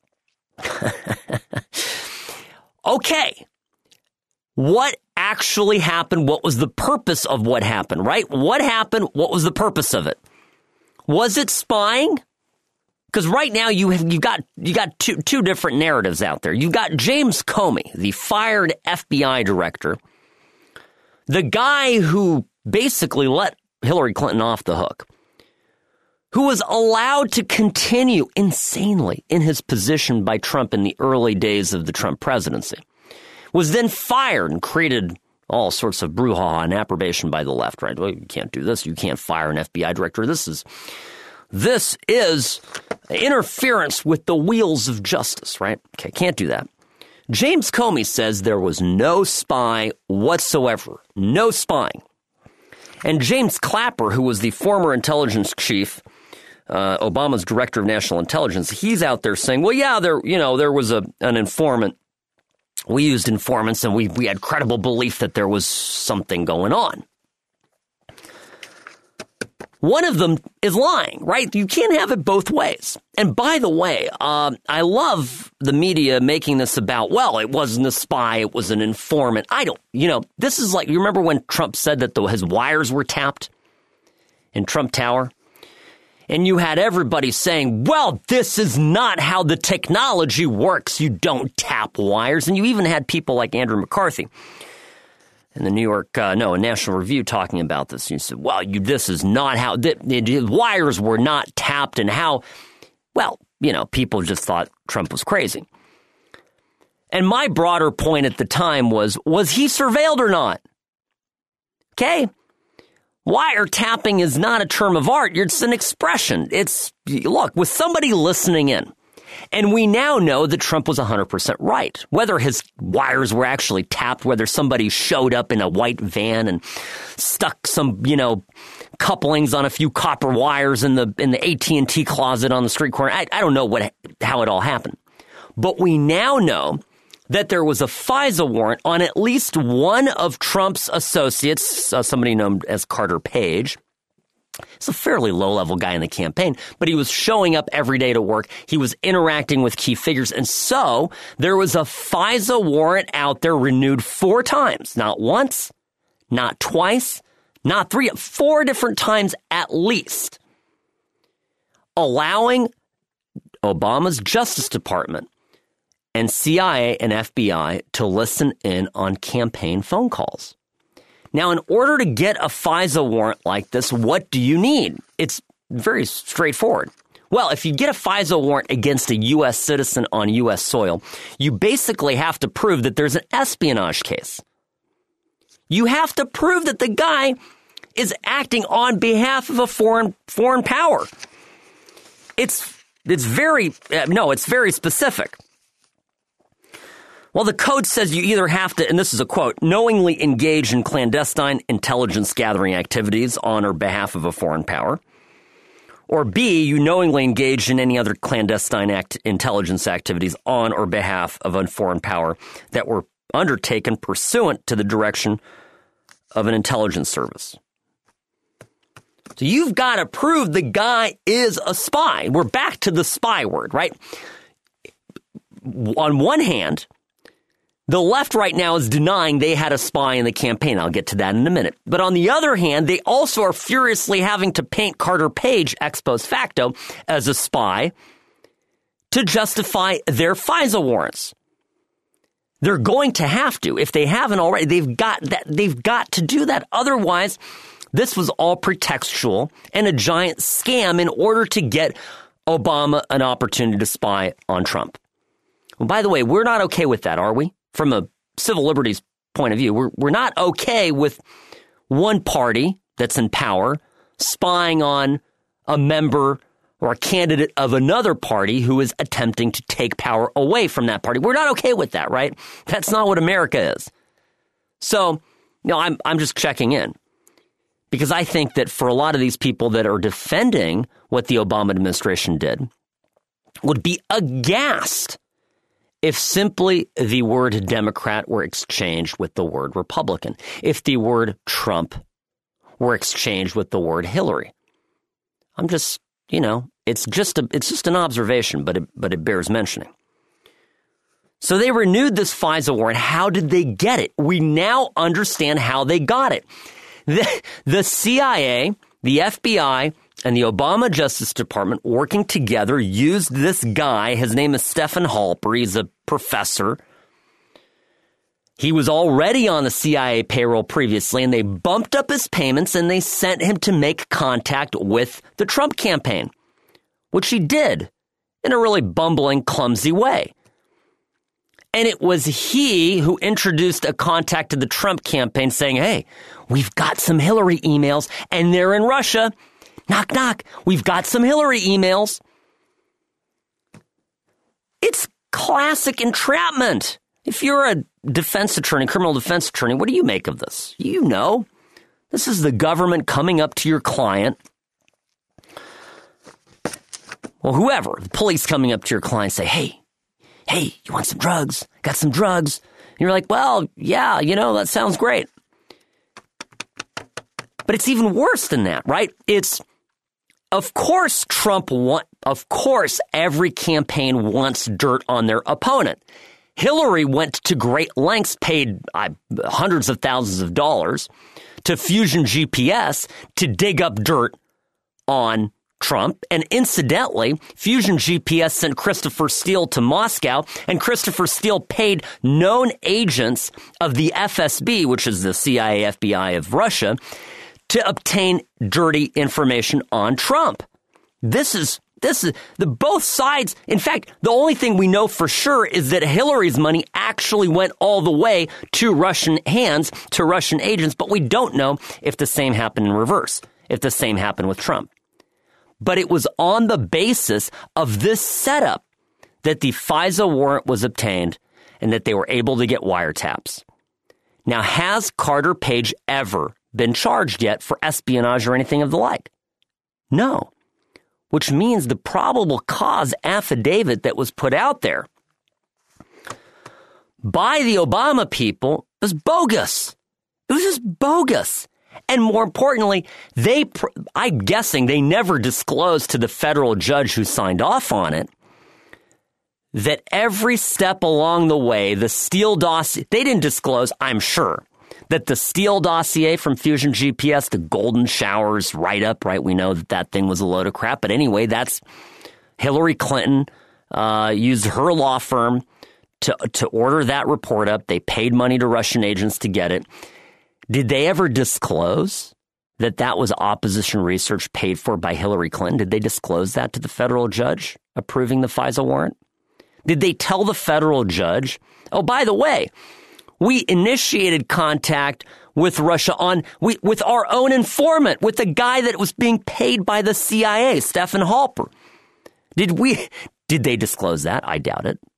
Speaker 1: okay, what actually happened? What was the purpose of what happened, right? What happened? What was the purpose of it? Was it spying? Because right now you have you got you got two two different narratives out there. You've got James Comey, the fired F B I director, the guy who basically let Hillary Clinton off the hook, who was allowed to continue insanely in his position by Trump in the early days of the Trump presidency, was then fired and created all sorts of brouhaha and approbation by the left, right? Well, you can't do this. You can't fire an F B I director. This is this is interference with the wheels of justice, right? Okay, can't do that. James Comey says there was no spy whatsoever, no spying. And James Clapper, who was the former intelligence chief, uh, Obama's director of national intelligence, he's out there saying, well, yeah, there, you know, there was a an informant. We used informants and we, we had credible belief that there was something going on. One of them is lying, right? You can't have it both ways. And by the way, um, I love the media making this about, well, it wasn't a spy, it was an informant. I don't, you know, this is like, you remember when Trump said that the, his wires were tapped in Trump Tower? And you had everybody saying, well, this is not how the technology works. You don't tap wires. And you even had people like Andrew McCarthy in the New York, uh, no, National Review talking about this. You said, well, you, this is not how, the, the wires were not tapped and how, well, you know, people just thought Trump was crazy. And my broader point at the time was, was he surveilled or not? Okay. Wiretapping is not a term of art. It's an expression. It's, look, with somebody listening in, and we now know that Trump was one hundred percent right. Whether his wires were actually tapped, whether somebody showed up in a white van and stuck some, you know, couplings on a few copper wires in the in the A T and T closet on the street corner. I, I don't know what how it all happened. But we now know that there was a FISA warrant on at least one of Trump's associates, uh, somebody known as Carter Page, He's a fairly low-level guy in the campaign, but he was showing up every day to work. He was interacting with key figures. And so there was a FISA warrant out there renewed four times, not once, not twice, not three, four different times at least, allowing Obama's Justice Department and C I A and F B I to listen in on campaign phone calls. Now, in order to get a FISA warrant like this, what do you need? It's very straightforward. Well, if you get a FISA warrant against a U S citizen on U S soil, you basically have to prove that there's an espionage case. You have to prove that the guy is acting on behalf of a foreign foreign power. It's it's very uh, no, it's very specific. Well, the code says you either have to, and this is a quote, knowingly engage in clandestine intelligence gathering activities on or behalf of a foreign power, or B, you knowingly engage in any other clandestine act, intelligence activities on or behalf of a foreign power that were undertaken pursuant to the direction of an intelligence service. So you've got to prove the guy is a spy. We're back to the spy word, right? On one hand, the left right now is denying they had a spy in the campaign. I'll get to that in a minute. But on the other hand, they also are furiously having to paint Carter Page ex post facto as a spy to justify their FISA warrants. They're going to have to. If they haven't already, they've got that. They've got to do that. Otherwise, this was all pretextual and a giant scam in order to get Obama an opportunity to spy on Trump. Well, by the way, we're not okay with that, are we? From a civil liberties point of view, we're, we're not okay with one party that's in power spying on a member or a candidate of another party who is attempting to take power away from that party. We're not okay with that, right? That's not what America is. So, you know, I'm I'm just checking in because I think that for a lot of these people that are defending what the Obama administration did would be aghast if simply the word Democrat were exchanged with the word Republican, if the word Trump were exchanged with the word Hillary. I'm just, you know, it's just a, it's just an observation, but it, but it bears mentioning. So they renewed this FISA warrant. How did they get it? We now understand how they got it. The, the C I A, the F B I, and the Obama Justice Department working together used this guy. His name is Stephen Halper. He's a professor. He was already on the C I A payroll previously, and they bumped up his payments and they sent him to make contact with the Trump campaign, which he did in a really bumbling, clumsy way. And it was he who introduced a contact to the Trump campaign saying, hey, we've got some Hillary emails and they're in Russia. Knock, knock. We've got some Hillary emails. It's classic entrapment. If you're a defense attorney, criminal defense attorney, what do you make of this? You know, this is the government coming up to your client. Well, whoever, the police coming up to your client say, hey, hey, you want some drugs? Got some drugs? And you're like, well, yeah, you know, that sounds great. But it's even worse than that, right? It's, of course, Trump want, of course, every campaign wants dirt on their opponent. Hillary went to great lengths, paid uh, hundreds of thousands of dollars to Fusion G P S to dig up dirt on Trump. And incidentally, Fusion G P S sent Christopher Steele to Moscow, and Christopher Steele paid known agents of the F S B, which is the C I A F B I of Russia, to obtain dirty information on Trump. This is This is the both sides. In fact, the only thing we know for sure is that Hillary's money actually went all the way to Russian hands, to Russian agents, but we don't know if the same happened in reverse, if the same happened with Trump. But it was on the basis of this setup that the FISA warrant was obtained and that they were able to get wiretaps. Now, has Carter Page ever been charged yet for espionage or anything of the like? No. Which means the probable cause affidavit that was put out there by the Obama people was bogus. It was just bogus. And more importantly, they, I'm guessing they never disclosed to the federal judge who signed off on it that every step along the way, the Steele dossier, they didn't disclose, I'm sure, that the Steele dossier from Fusion G P S, the Golden Showers write-up, right? We know that that thing was a load of crap. But anyway, that's Hillary Clinton uh, used her law firm to to order that report up. They paid money to Russian agents to get it. Did they ever disclose that that was opposition research paid for by Hillary Clinton? Did they disclose that to the federal judge approving the FISA warrant? Did they tell the federal judge, oh, by the way, we initiated contact with Russia on we, with our own informant, with the guy that was being paid by the C I A, Stephen Halper? Did we? Did they disclose that? I doubt it.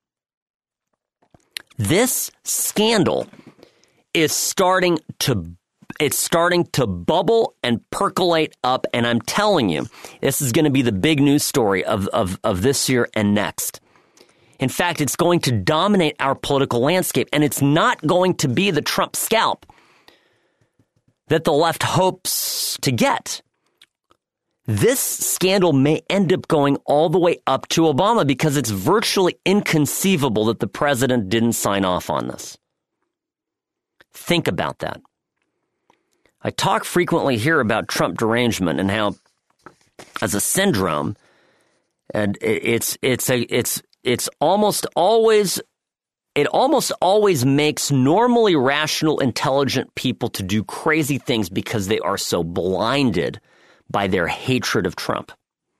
Speaker 1: This scandal is starting to it's starting to bubble and percolate up, and I'm telling you, this is going to be the big news story of, of, of this year and next. In fact, it's going to dominate our political landscape, and it's not going to be the Trump scalp that the left hopes to get. This scandal may end up going all the way up to Obama because it's virtually inconceivable that the president didn't sign off on this. Think about that. I talk frequently here about Trump derangement and how, as a syndrome, and it's it's a it's it's almost always it almost always makes normally rational, intelligent people to do crazy things because they are so blinded by their hatred of Trump.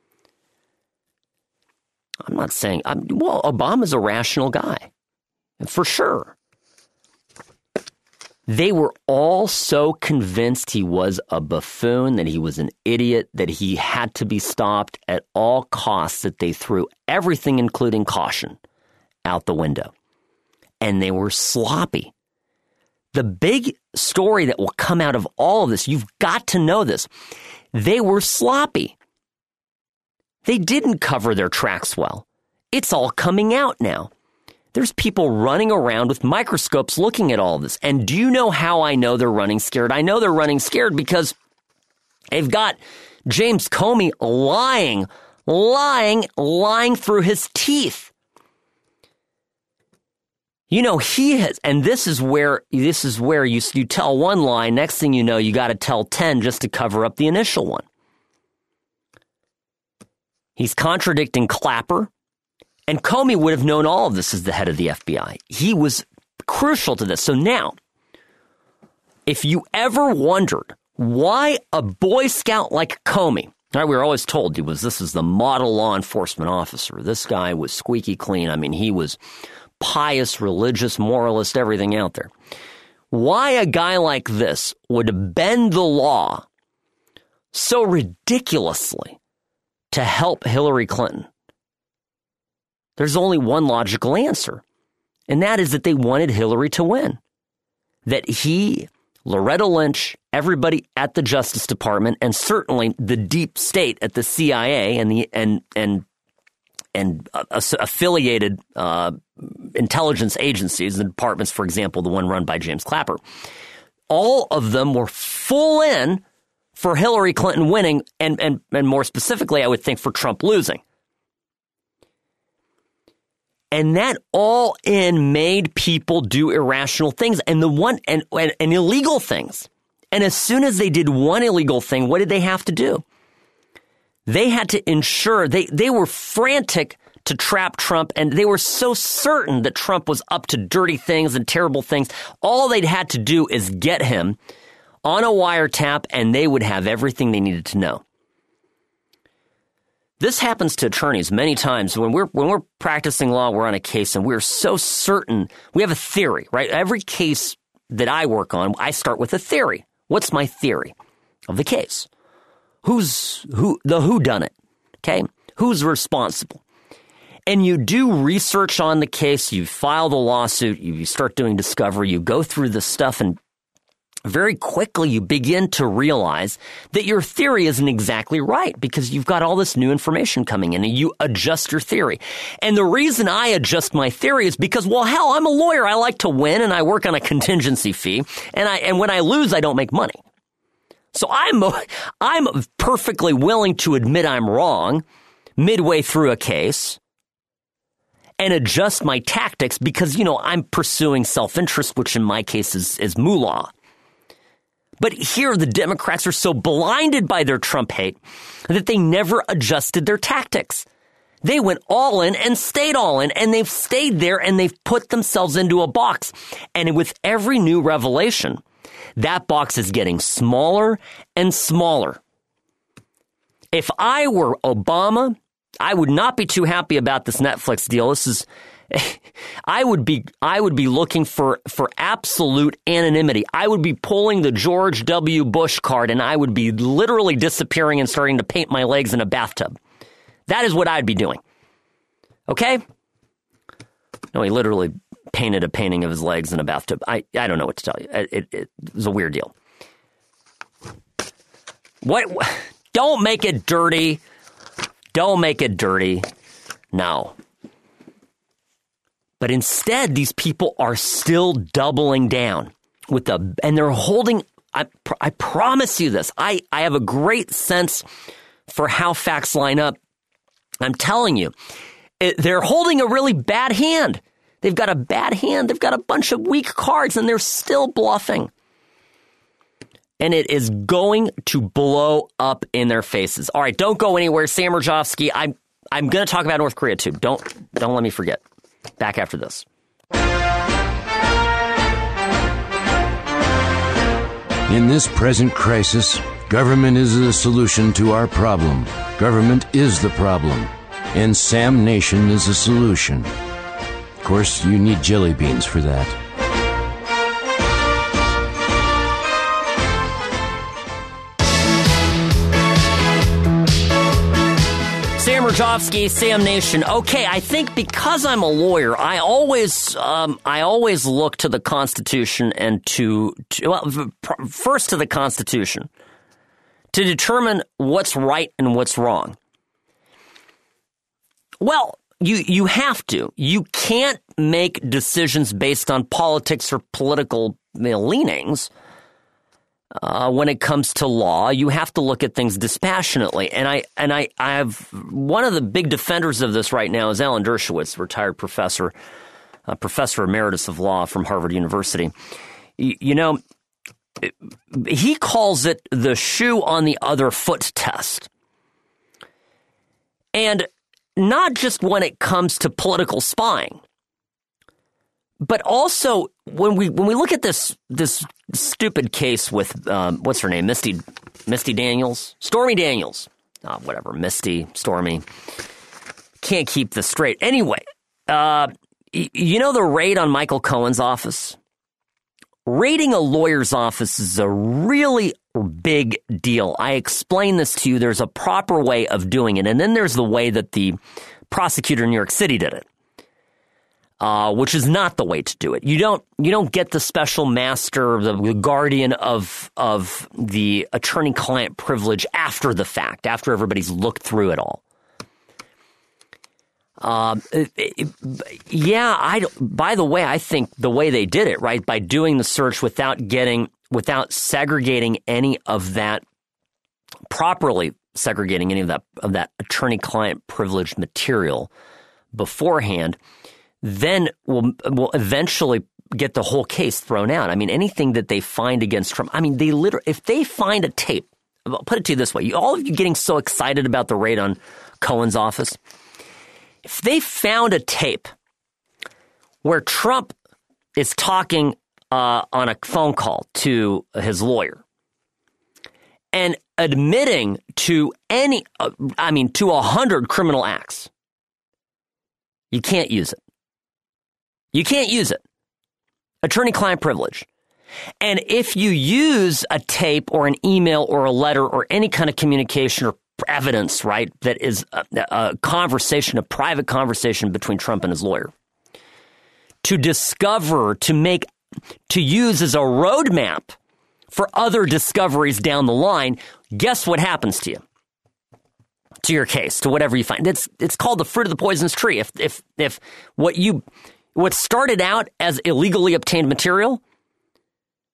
Speaker 1: I'm not saying I'm, well, Obama's a rational guy, for sure. They were all so convinced he was a buffoon, that he was an idiot, that he had to be stopped at all costs, that they threw everything, including caution, out the window. And they were sloppy. The big story that will come out of all of this, you've got to know this, they were sloppy. They didn't cover their tracks well. It's all coming out now. There's people running around with microscopes looking at all of this. And do you know how I know they're running scared? I know they're running scared because they've got James Comey lying, lying, lying through his teeth. You know, he has, and this is where, this is where you, you tell one lie, next thing you know, you got to tell ten just to cover up the initial one. He's contradicting Clapper. And Comey would have known all of this as the head of the F B I. He was crucial to this. So now, if you ever wondered why a Boy Scout like Comey, right, we were always told he was, this is the model law enforcement officer. This guy was squeaky clean. I mean, he was pious, religious, moralist, everything out there. Why a guy like this would bend the law so ridiculously to help Hillary Clinton? There's only one logical answer, and that is that they wanted Hillary to win. That he, Loretta Lynch, everybody at the Justice Department, and certainly the deep state at the C I A and the and and and uh, affiliated uh, intelligence agencies, the departments, for example, the one run by James Clapper, all of them were full in for Hillary Clinton winning, and and and more specifically, I would think for Trump losing. And that all in made people do irrational things and the one and, and, and illegal things. And as soon as they did one illegal thing, what did they have to do? They had to ensure they, they were frantic to trap Trump, and they were so certain that Trump was up to dirty things and terrible things. All they'd had to do is get him on a wiretap, and they would have everything they needed to know. This happens to attorneys many times. When we're when we're practicing law, we're on a case, and we're so certain. We have a theory, right? Every case that I work on, I start with a theory. What's my theory of the case? Who's who? The whodunit, okay? Who's responsible? And you do research on the case. You file the lawsuit. You start doing discovery. You go through the stuff, and very quickly you begin to realize that your theory isn't exactly right because you've got all this new information coming in, and you adjust your theory. And the reason I adjust my theory is because, well, hell, I'm a lawyer. I like to win, and I work on a contingency fee. And I and when I lose, I don't make money. So I'm I'm perfectly willing to admit I'm wrong midway through a case and adjust my tactics because, you know, I'm pursuing self-interest, which in my case is, is moolah. But here the Democrats are so blinded by their Trump hate that they never adjusted their tactics. They went all in and stayed all in, and they've stayed there and they've put themselves into a box. And with every new revelation, that box is getting smaller and smaller. If I were Obama, I would not be too happy about this Netflix deal. This is, I would be, I would be looking for, for absolute anonymity. I would be pulling the George W. Bush card, and I would be literally disappearing and starting to paint my legs in a bathtub. That is what I'd be doing. Okay? No, he literally painted a painting of his legs in a bathtub. I, I don't know what to tell you. It, it, it was a weird deal. What? Don't make it dirty. Don't make it dirty. No. But instead, these people are still doubling down with the, and they're holding, I, I promise you this. I, I have a great sense for how facts line up. I'm telling you, it, they're holding a really bad hand. They've got a bad hand. They've got a bunch of weak cards, and they're still bluffing. And it is going to blow up in their faces. All right, don't go anywhere. Sam Mirejovsky, I'm I'm going to talk about North Korea too. Don't don't let me forget. Back after this.
Speaker 5: In this present crisis, government is the solution to our problem. Government is the problem. And Sam Nation is a solution. Of course, you need jelly beans for that.
Speaker 1: Sam Mirejovsky, Sam Nation. Okay, I think because I'm a lawyer, I always, um, I always look to the Constitution and to, to well, first to the Constitution to determine what's right and what's wrong. Well, you you have to. You can't make decisions based on politics or political, you know, leanings. Uh, when it comes to law, you have to look at things dispassionately. And I and I, I have one of the big defenders of this right now is Alan Dershowitz, retired professor, uh, professor emeritus of law from Harvard University. You, you know, he calls it the shoe on the other foot test. And not just when it comes to political spying, but also when we when we look at this this stupid case with um, what's her name, Misty Misty Daniels, Stormy Daniels, oh, whatever, Misty, Stormy, can't keep this straight. Anyway, uh, y- you know the raid on Michael Cohen's office. Raiding a lawyer's office is a really big deal. I explained this to you. There's a proper way of doing it, and then there's the way that the prosecutor in New York City did it. Uh, which is not the way to do it. You don't you don't get the special master, the, the guardian of of the attorney-client privilege after the fact, after everybody's looked through it all. Um, it, it, yeah, I. By the way, I think the way they did it, right, by doing the search without getting, without segregating any of that, properly segregating any of that of that attorney-client privilege material beforehand, then we'll, we'll eventually get the whole case thrown out. I mean, anything that they find against Trump, I mean, they literally, if they find a tape, I'll put it to you this way, you, all of you getting so excited about the raid on Cohen's office, if they found a tape where Trump is talking uh, on a phone call to his lawyer and admitting to any, uh, I mean, to a hundred criminal acts, you can't use it. You can't use it. Attorney-client privilege. And if you use a tape or an email or a letter or any kind of communication or evidence, right, that is a, a conversation, a private conversation between Trump and his lawyer, to discover, to make, to use as a roadmap for other discoveries down the line, guess what happens to you? To your case, to whatever you find. It's it's called the fruit of the poisonous tree. If if if what you what started out as illegally obtained material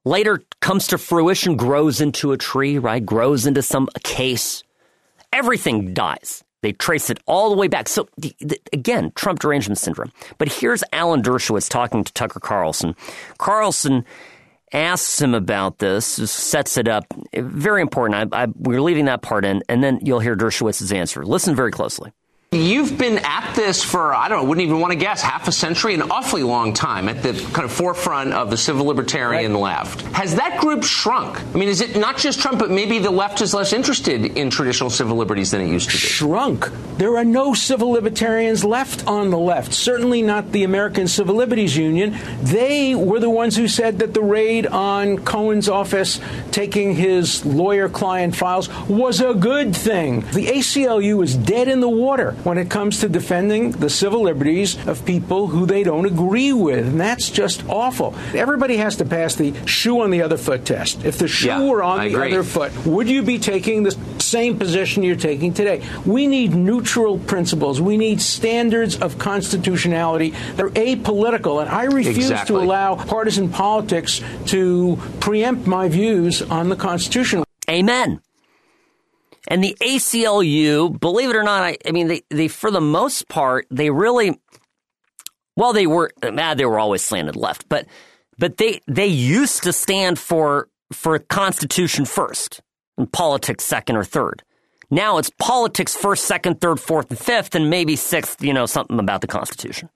Speaker 1: later comes to fruition, grows into a tree, right? Grows into some case. Everything dies. They trace it all the way back. So, the, the, again, Trump derangement syndrome. But here's Alan Dershowitz talking to Tucker Carlson. Carlson asks him about this, sets it up. Very important. I, I, we're leaving that part in, and then you'll hear Dershowitz's answer. Listen very closely.
Speaker 10: You've been at this for, I don't know, wouldn't even want to guess, half a century, an awfully long time at the kind of forefront of the civil libertarian right. left. Has that group shrunk? I mean, is it not just Trump, but maybe the left is less interested in traditional civil liberties than it used to be?
Speaker 11: Shrunk. There are no civil libertarians left on the left, certainly not the American Civil Liberties Union. They were the ones who said that the raid on Cohen's office, taking his lawyer-client files, was a good thing. The A C L U is dead in the water when it comes to defending the civil liberties of people who they don't agree with. And that's just awful. Everybody has to pass the shoe on the other foot test. If the shoe yeah, were on I the agree. other foot, would you be taking the same position you're taking today? We need neutral principles. We need standards of constitutionality that are apolitical. And I refuse exactly. to allow partisan politics to preempt my views on the Constitution.
Speaker 1: Amen. And the A C L U, believe it or not, I, I mean, they, they, for the most part, they really, well, they were, ah, they were always slanted left, but, but they, they used to stand for, for Constitution first and politics second or third. Now it's politics first, second, third, fourth, and fifth, and maybe sixth, you know, something about the Constitution.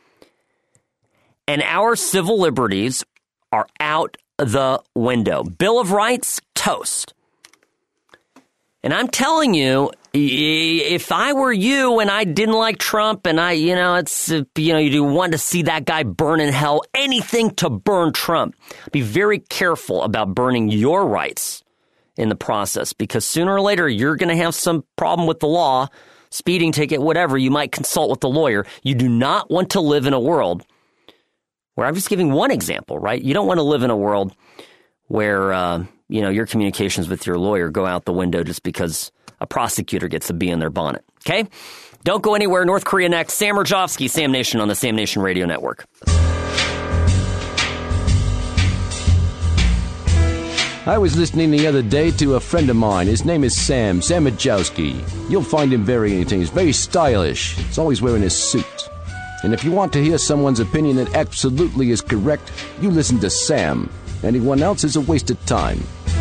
Speaker 1: And our civil liberties are out the window. Bill of Rights, toast. And I'm telling you, if I were you and I didn't like Trump and I, you know, it's, you know, you want to see that guy burn in hell, anything to burn Trump, be very careful about burning your rights in the process, because sooner or later you're going to have some problem with the law, speeding ticket, whatever. You might consult with the lawyer. You do not want to live in a world where, I'm just giving one example, right? You don't want to live in a world where, uh, you know, your communications with your lawyer go out the window just because a prosecutor gets a bee in their bonnet. Okay? Don't go anywhere. North Korea next. Sam Rajovsky, Sam Nation on the Sam Nation Radio Network.
Speaker 5: I was listening the other day to a friend of mine. His name is Sam, Sam Rajowski. You'll find him very entertaining. He's very stylish. He's always wearing his suit. And if you want to hear someone's opinion that absolutely is correct, you listen to Sam. Anyone else is a waste of time.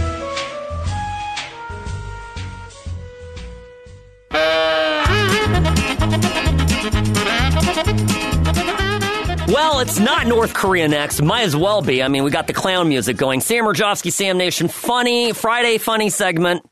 Speaker 1: Well, it's not North Korea next. Might as well be. I mean, we got the clown music going. Sam Rajovsky, Sam Nation, funny, Friday funny segment.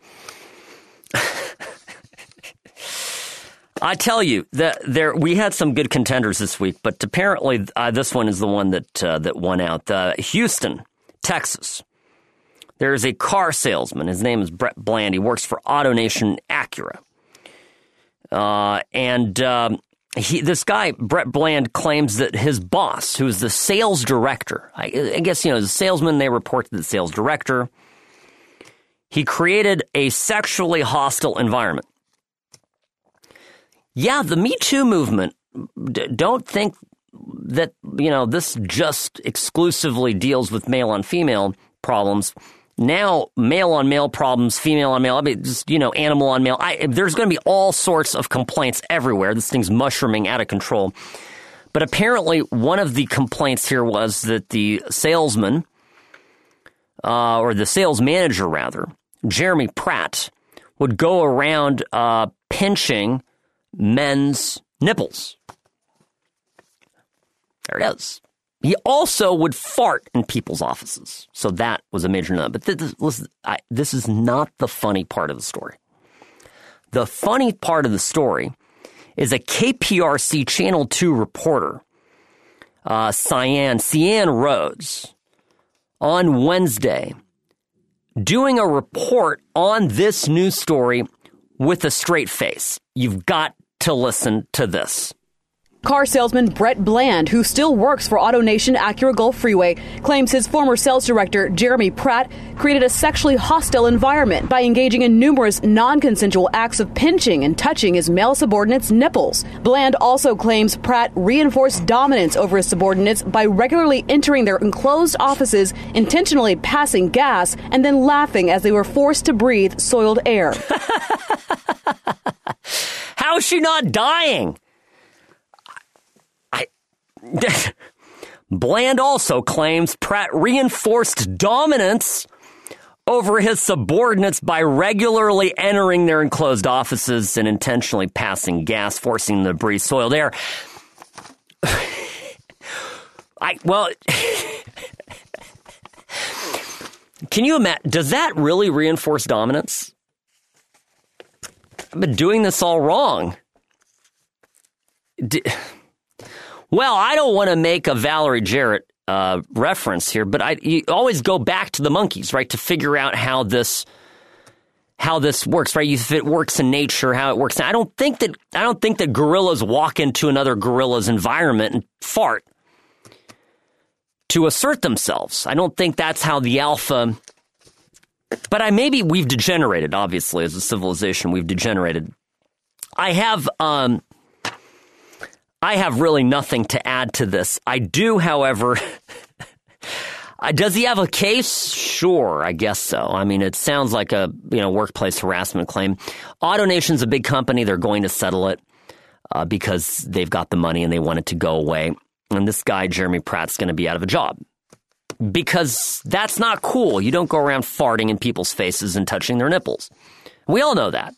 Speaker 1: I tell you, that there we had some good contenders this week, but apparently uh, this one is the one that uh, that won out. Uh, Houston, Texas. There's a car salesman. His name is Brett Bland. He works for AutoNation Acura. Uh, and um, he, this guy, Brett Bland, claims that his boss, who's the sales director, I, I guess, you know, as a salesman, they report to the sales director. He created a sexually hostile environment. Yeah, the Me Too movement, d- don't think that, you know, this just exclusively deals with male-on-female problems. Now, male-on-male problems, female-on-male, I mean, just, you know, animal-on-male. I, there's going to be all sorts of complaints everywhere. This thing's mushrooming out of control. But apparently, one of the complaints here was that the salesman, uh, or the sales manager, rather, Jeremy Pratt, would go around uh, pinching men's nipples. There it is. He also would fart in people's offices. So that was a major no. But this, listen, I, this is not the funny part of the story. The funny part of the story is a K P R C Channel two reporter, uh, Cyan, Cyan Rhodes, on Wednesday, doing a report on this news story with a straight face. You've got to listen to this.
Speaker 12: Car salesman Brett Bland, who still works for AutoNation Acura Gulf Freeway, claims his former sales director, Jeremy Pratt, created a sexually hostile environment by engaging in numerous non-consensual acts of pinching and touching his male subordinates' nipples. Bland also claims Pratt reinforced dominance over his subordinates by regularly entering their enclosed offices, intentionally passing gas, and then laughing as they were forced to breathe soiled air.
Speaker 1: How is she not dying? Bland also claims Pratt reinforced dominance over his subordinates by regularly entering their enclosed offices and intentionally passing gas, forcing them to breathe soiled air. I well, can you imagine? Does that really reinforce dominance? I've been doing this all wrong. D- Well, I don't want to make a Valerie Jarrett uh, reference here, but I you always go back to the monkeys, right, to figure out how this how this works, right? If it works in nature, how it works. I don't think that I don't think that gorillas walk into another gorilla's environment and fart to assert themselves. I don't think that's how the alpha. But I maybe we've degenerated. Obviously, as a civilization, we've degenerated. I have. Um, I have really nothing to add to this. I do, however, does he have a case? Sure, I guess so. I mean, it sounds like a you know workplace harassment claim. AutoNation's a big company. They're going to settle it uh, because they've got the money and they want it to go away. And this guy, Jeremy Pratt's going to be out of a job because that's not cool. You don't go around farting in people's faces and touching their nipples. We all know that.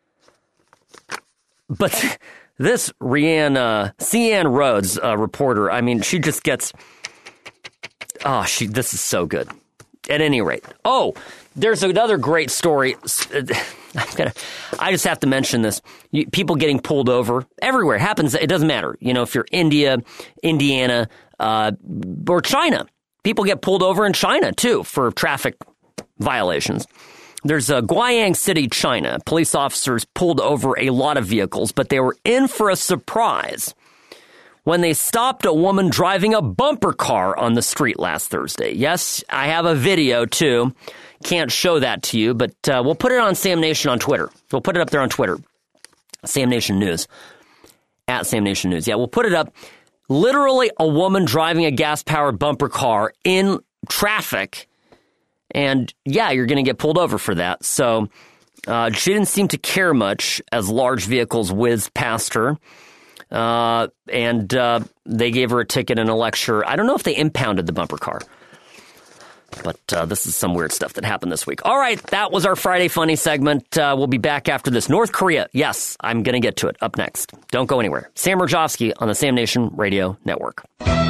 Speaker 1: But this Rhianne, uh, Cian Rhodes, uh, reporter, I mean, she just gets, oh, she. This is so good. At any rate. Oh, there's another great story. I'm gonna, I just have to mention this. You, people getting pulled over everywhere. It happens. It doesn't matter. You know, if you're India, Indiana, uh, or China. People get pulled over in China, too, for traffic violations. There's a Guiyang City, China. Police officers pulled over a lot of vehicles, but they were in for a surprise when they stopped a woman driving a bumper car on the street last Thursday. Yes, I have a video, too. Can't show that to you, but uh, we'll put it on Sam Nation on Twitter. We'll put it up there on Twitter. Sam Nation News. At Sam Nation News. Yeah, we'll put it up. Literally a woman driving a gas-powered bumper car in traffic. And, yeah, you're going to get pulled over for that. So uh, she didn't seem to care much as large vehicles whizzed past her. Uh, and uh, they gave her a ticket and a lecture. I don't know if they impounded the bumper car. But uh, this is some weird stuff that happened this week. All right, that was our Friday Funny segment. Uh, we'll be back after this. North Korea. Yes, I'm going to get to it up next. Don't go anywhere. Sam Rajovsky on the Sam Nation Radio Network.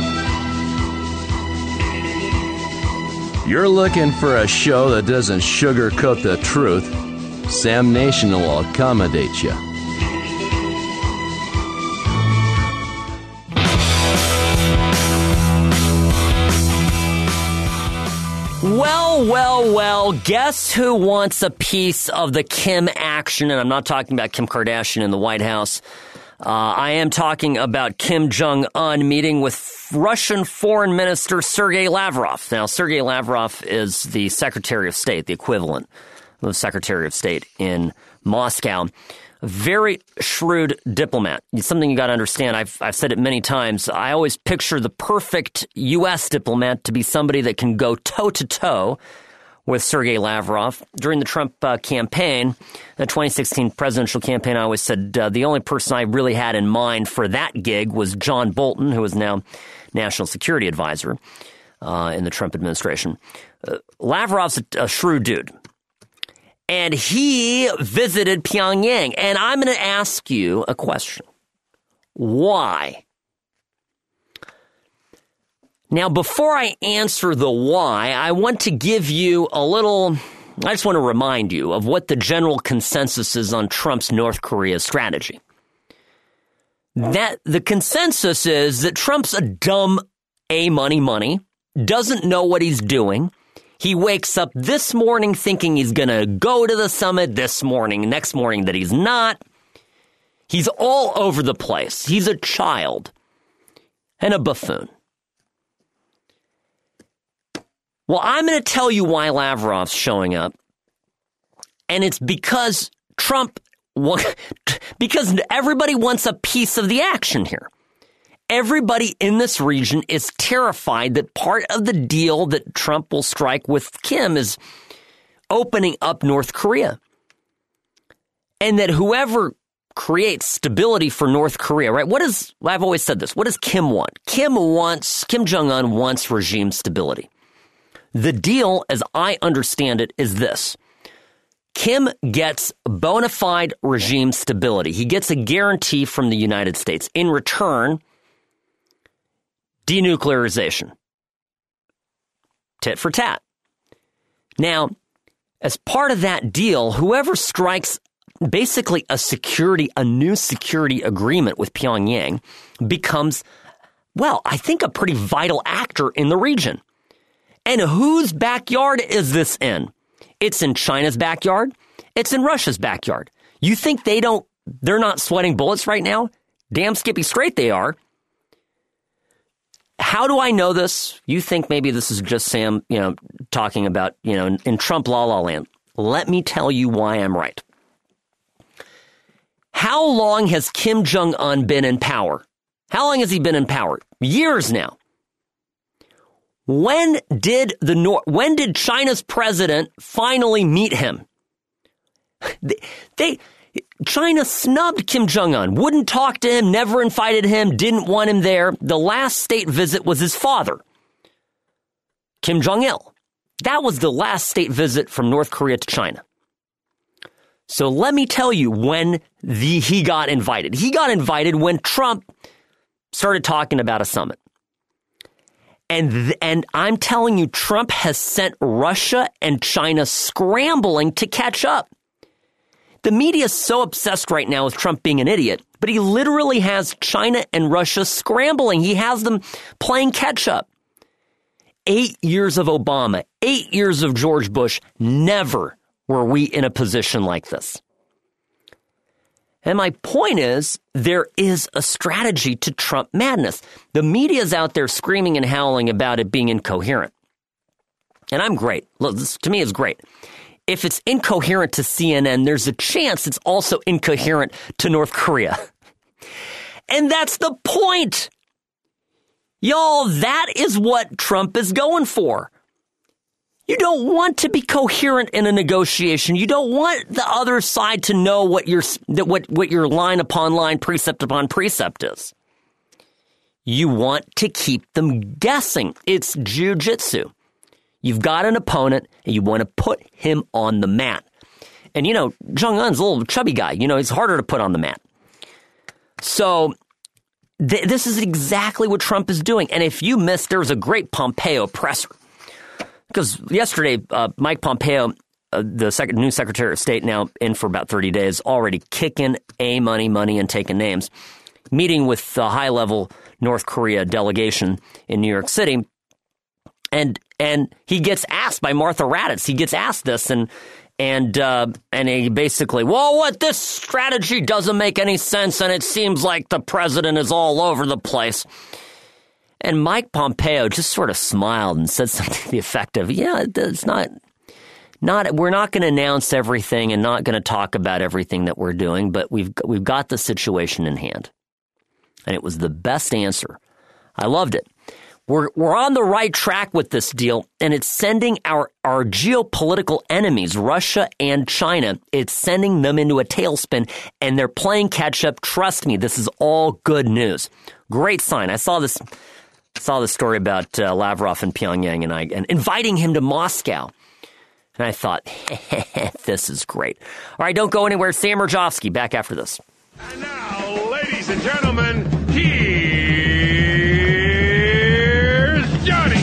Speaker 5: You're looking for a show that doesn't sugarcoat the truth. Sam Nation will accommodate you.
Speaker 1: Well, well, well, guess who wants a piece of the Kim action? And I'm not talking about Kim Kardashian in the White House. Uh, I am talking about Kim Jong-un meeting with Russian Foreign Minister Sergei Lavrov. Now, Sergei Lavrov is the Secretary of State, the equivalent of the Secretary of State in Moscow. A very shrewd diplomat. It's something you got to understand. I've I've said it many times. I always picture the perfect U S diplomat to be somebody that can go toe-to-toe with Sergei Lavrov. During the Trump uh, campaign, the twenty sixteen presidential campaign, I always said uh, the only person I really had in mind for that gig was John Bolton, who is now National Security Advisor uh, in the Trump administration. Uh, Lavrov's a, a shrewd dude. And he visited Pyongyang. And I'm going to ask you a question. Why? Now, before I answer the why, I want to give you a little, I just want to remind you of what the general consensus is on Trump's North Korea strategy. That the consensus is that Trump's a dumb A-money money, doesn't know what he's doing. He wakes up this morning thinking he's going to go to the summit, this morning, next morning that he's not. He's all over the place. He's a child and a buffoon. Well, I'm going to tell you why Lavrov's showing up. And it's because Trump, because everybody wants a piece of the action here. Everybody in this region is terrified that part of the deal that Trump will strike with Kim is opening up North Korea. And that whoever creates stability for North Korea, right? What is, I've always said this, what does Kim want? Kim wants, Kim Jong-un wants regime stability. The deal, as I understand it, is this. Kim gets bona fide regime stability. He gets a guarantee from the United States. In return, denuclearization. Tit for tat. Now, as part of that deal, whoever strikes basically a security, a new security agreement with Pyongyang becomes, well, I think a pretty vital actor in the region. And whose backyard is this in? It's in China's backyard. It's in Russia's backyard. You think they don't, they're not sweating bullets right now? Damn skippy straight they are. How do I know this? You think maybe this is just Sam, you know, talking about, you know, in, in Trump la la land. Let me tell you why I'm right. How long has Kim Jong-un been in power? How long has he been in power? Years now. When did the Nor- when did China's president finally meet him? They, they China snubbed Kim Jong-un, wouldn't talk to him, never invited him, didn't want him there. The last state visit was his father, Kim Jong-il. That was the last state visit from North Korea to China. So let me tell you when the he got invited. He got invited when Trump started talking about a summit. And th- and I'm telling you, Trump has sent Russia and China scrambling to catch up. The media is so obsessed right now with Trump being an idiot, but he literally has China and Russia scrambling. He has them playing catch up. Eight years of Obama, eight years of George Bush, never were we in a position like this. And my point is, there is a strategy to Trump madness. The media is out there screaming and howling about it being incoherent. And I'm great. Look, this to me is great. If it's incoherent to C N N, there's a chance it's also incoherent to North Korea. And that's the point. Y'all, that is what Trump is going for. You don't want to be coherent in a negotiation. You don't want the other side to know what your that what, what your line upon line, precept upon precept is. You want to keep them guessing. It's jujitsu. You've got an opponent and you want to put him on the mat. And, you know, Jong-un's a little chubby guy. You know, he's harder to put on the mat. So th- this is exactly what Trump is doing. And if you missed, there was a great Pompeo presser. Because yesterday, uh, Mike Pompeo, uh, the sec- new Secretary of State, now in for about thirty days, already kicking A money, money, and taking names, meeting with the high-level North Korea delegation in New York City. And and he gets asked by Martha Raddatz. He gets asked this, and and uh, and he basically, well, what this strategy doesn't make any sense, and it seems like the president is all over the place. And Mike Pompeo just sort of smiled and said something to the effect of, yeah, it's not, not, we're not going to announce everything and not going to talk about everything that we're doing, but we've, we've got the situation in hand. And it was the best answer. I loved it. We're, we're on the right track with this deal, and it's sending our, our geopolitical enemies, Russia and China, it's sending them into a tailspin, and they're playing catch up. Trust me, this is all good news. Great sign. I saw this. Saw the story about uh, Lavrov in Pyongyang and I and inviting him to Moscow. And I thought, this is great. All right, don't go anywhere. Sam Mirjovsky, back after this.
Speaker 9: And now, ladies and gentlemen, here's Johnny.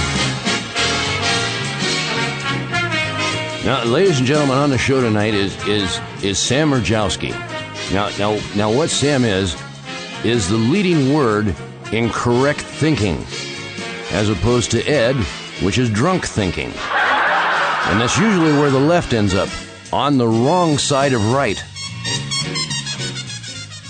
Speaker 5: Now, ladies and gentlemen, on the show tonight is is is Sam Mirjovsky. Now, now, now, what Sam is is the leading word in correct thinking, as opposed to Ed, which is drunk thinking. And that's usually where the left ends up, on the wrong side of right.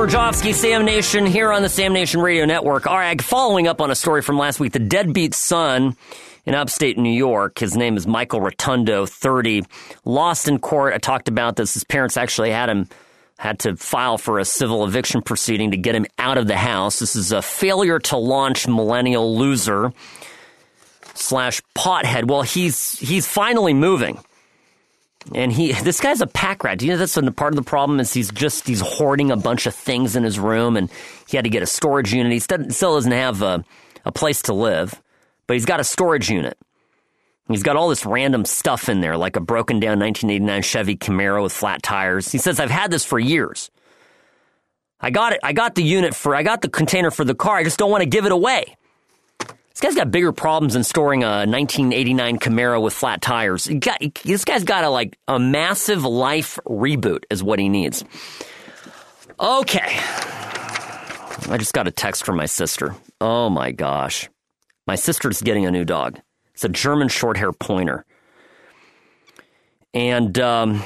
Speaker 1: Mirjovsky, Sam Nation, here on the Sam Nation Radio Network. All right, following up on a story from last week, the deadbeat son in upstate New York, his name is Michael Rotundo, thirty, lost in court. I talked about this. His parents actually had him, had to file for a civil eviction proceeding to get him out of the house. This is a failure to launch millennial loser slash pothead. Well, he's he's finally moving. And he, this guy's a pack rat. Do you know that's part of the problem is he's just, he's hoarding a bunch of things in his room, and he had to get a storage unit. He still doesn't have a, a place to live, but he's got a storage unit. He's got all this random stuff in there, like a broken down nineteen eighty-nine Chevy Camaro with flat tires. He says, I've had this for years. I got it. I got the unit for, I got the container for the car. I just don't want to give it away. This guy's got bigger problems than storing a nineteen eighty-nine Camaro with flat tires. He got, this guy's got a, like, a massive life reboot is what he needs. Okay. I just got a text from my sister. Oh, my gosh. My sister's getting a new dog. It's a German short-hair pointer. And, um,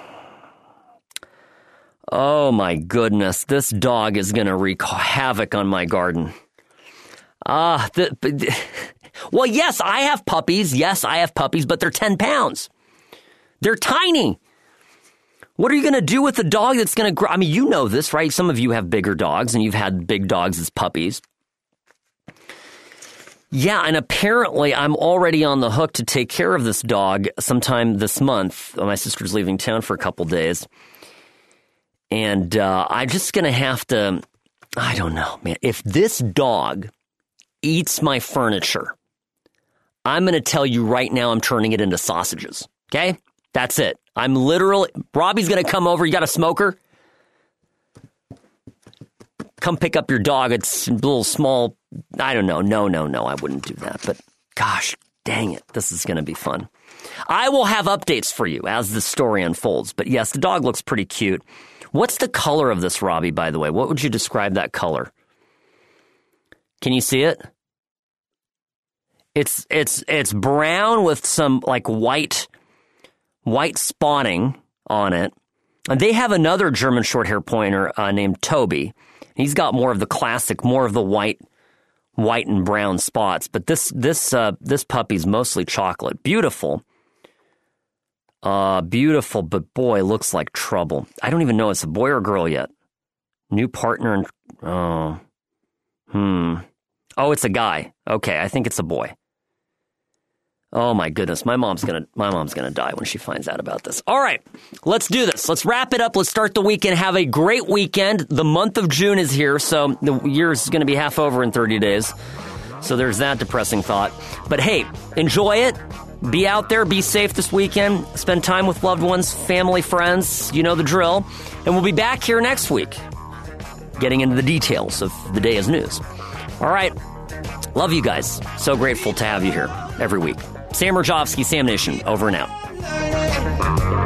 Speaker 1: oh, my goodness. This dog is going to wreak havoc on my garden. Ah, uh, the, the, well, yes, I have puppies. Yes, I have puppies, but they're ten pounds. They're tiny. What are you going to do with a dog that's going to grow? I mean, you know this, right? Some of you have bigger dogs, and you've had big dogs as puppies. Yeah, and apparently I'm already on the hook to take care of this dog sometime this month. My sister's leaving town for a couple days. And uh, I'm just going to have to, I don't know, man. If this dog eats my furniture, I'm going to tell you right now I'm turning it into sausages. Okay? That's it. I'm literally, Robbie's going to come over. You got a smoker? Come pick up your dog. It's a little small. I don't know. No, no, no. I wouldn't do that. But gosh, dang it. This is going to be fun. I will have updates for you as the story unfolds. But yes, the dog looks pretty cute. What's the color of this, Robbie, by the way? What would you describe that color? Can you see it? It's it's it's brown with some like white white spotting on it. And they have another German short-hair pointer uh, named Toby. He's got more of the classic, more of the white white and brown spots. But this this uh, this puppy's mostly chocolate. Beautiful. Uh, beautiful, but boy, looks like trouble. I don't even know if it's a boy or girl yet. New partner and oh. Hmm. Oh, it's a guy. Okay, I think it's a boy. Oh my goodness, my mom's gonna my mom's gonna die when she finds out about this. All right, let's do this. Let's wrap it up. Let's start the weekend. Have a great weekend. The month of June is here, so the year's gonna be half over in thirty days. So there's that depressing thought. But hey, enjoy it. Be out there. Be safe this weekend. Spend time with loved ones, family, friends. You know the drill. And we'll be back here next week, getting into the details of the day's news. All right. Love you guys. So grateful to have you here every week. Sam Mirjovsky, Sam Nation, over and out.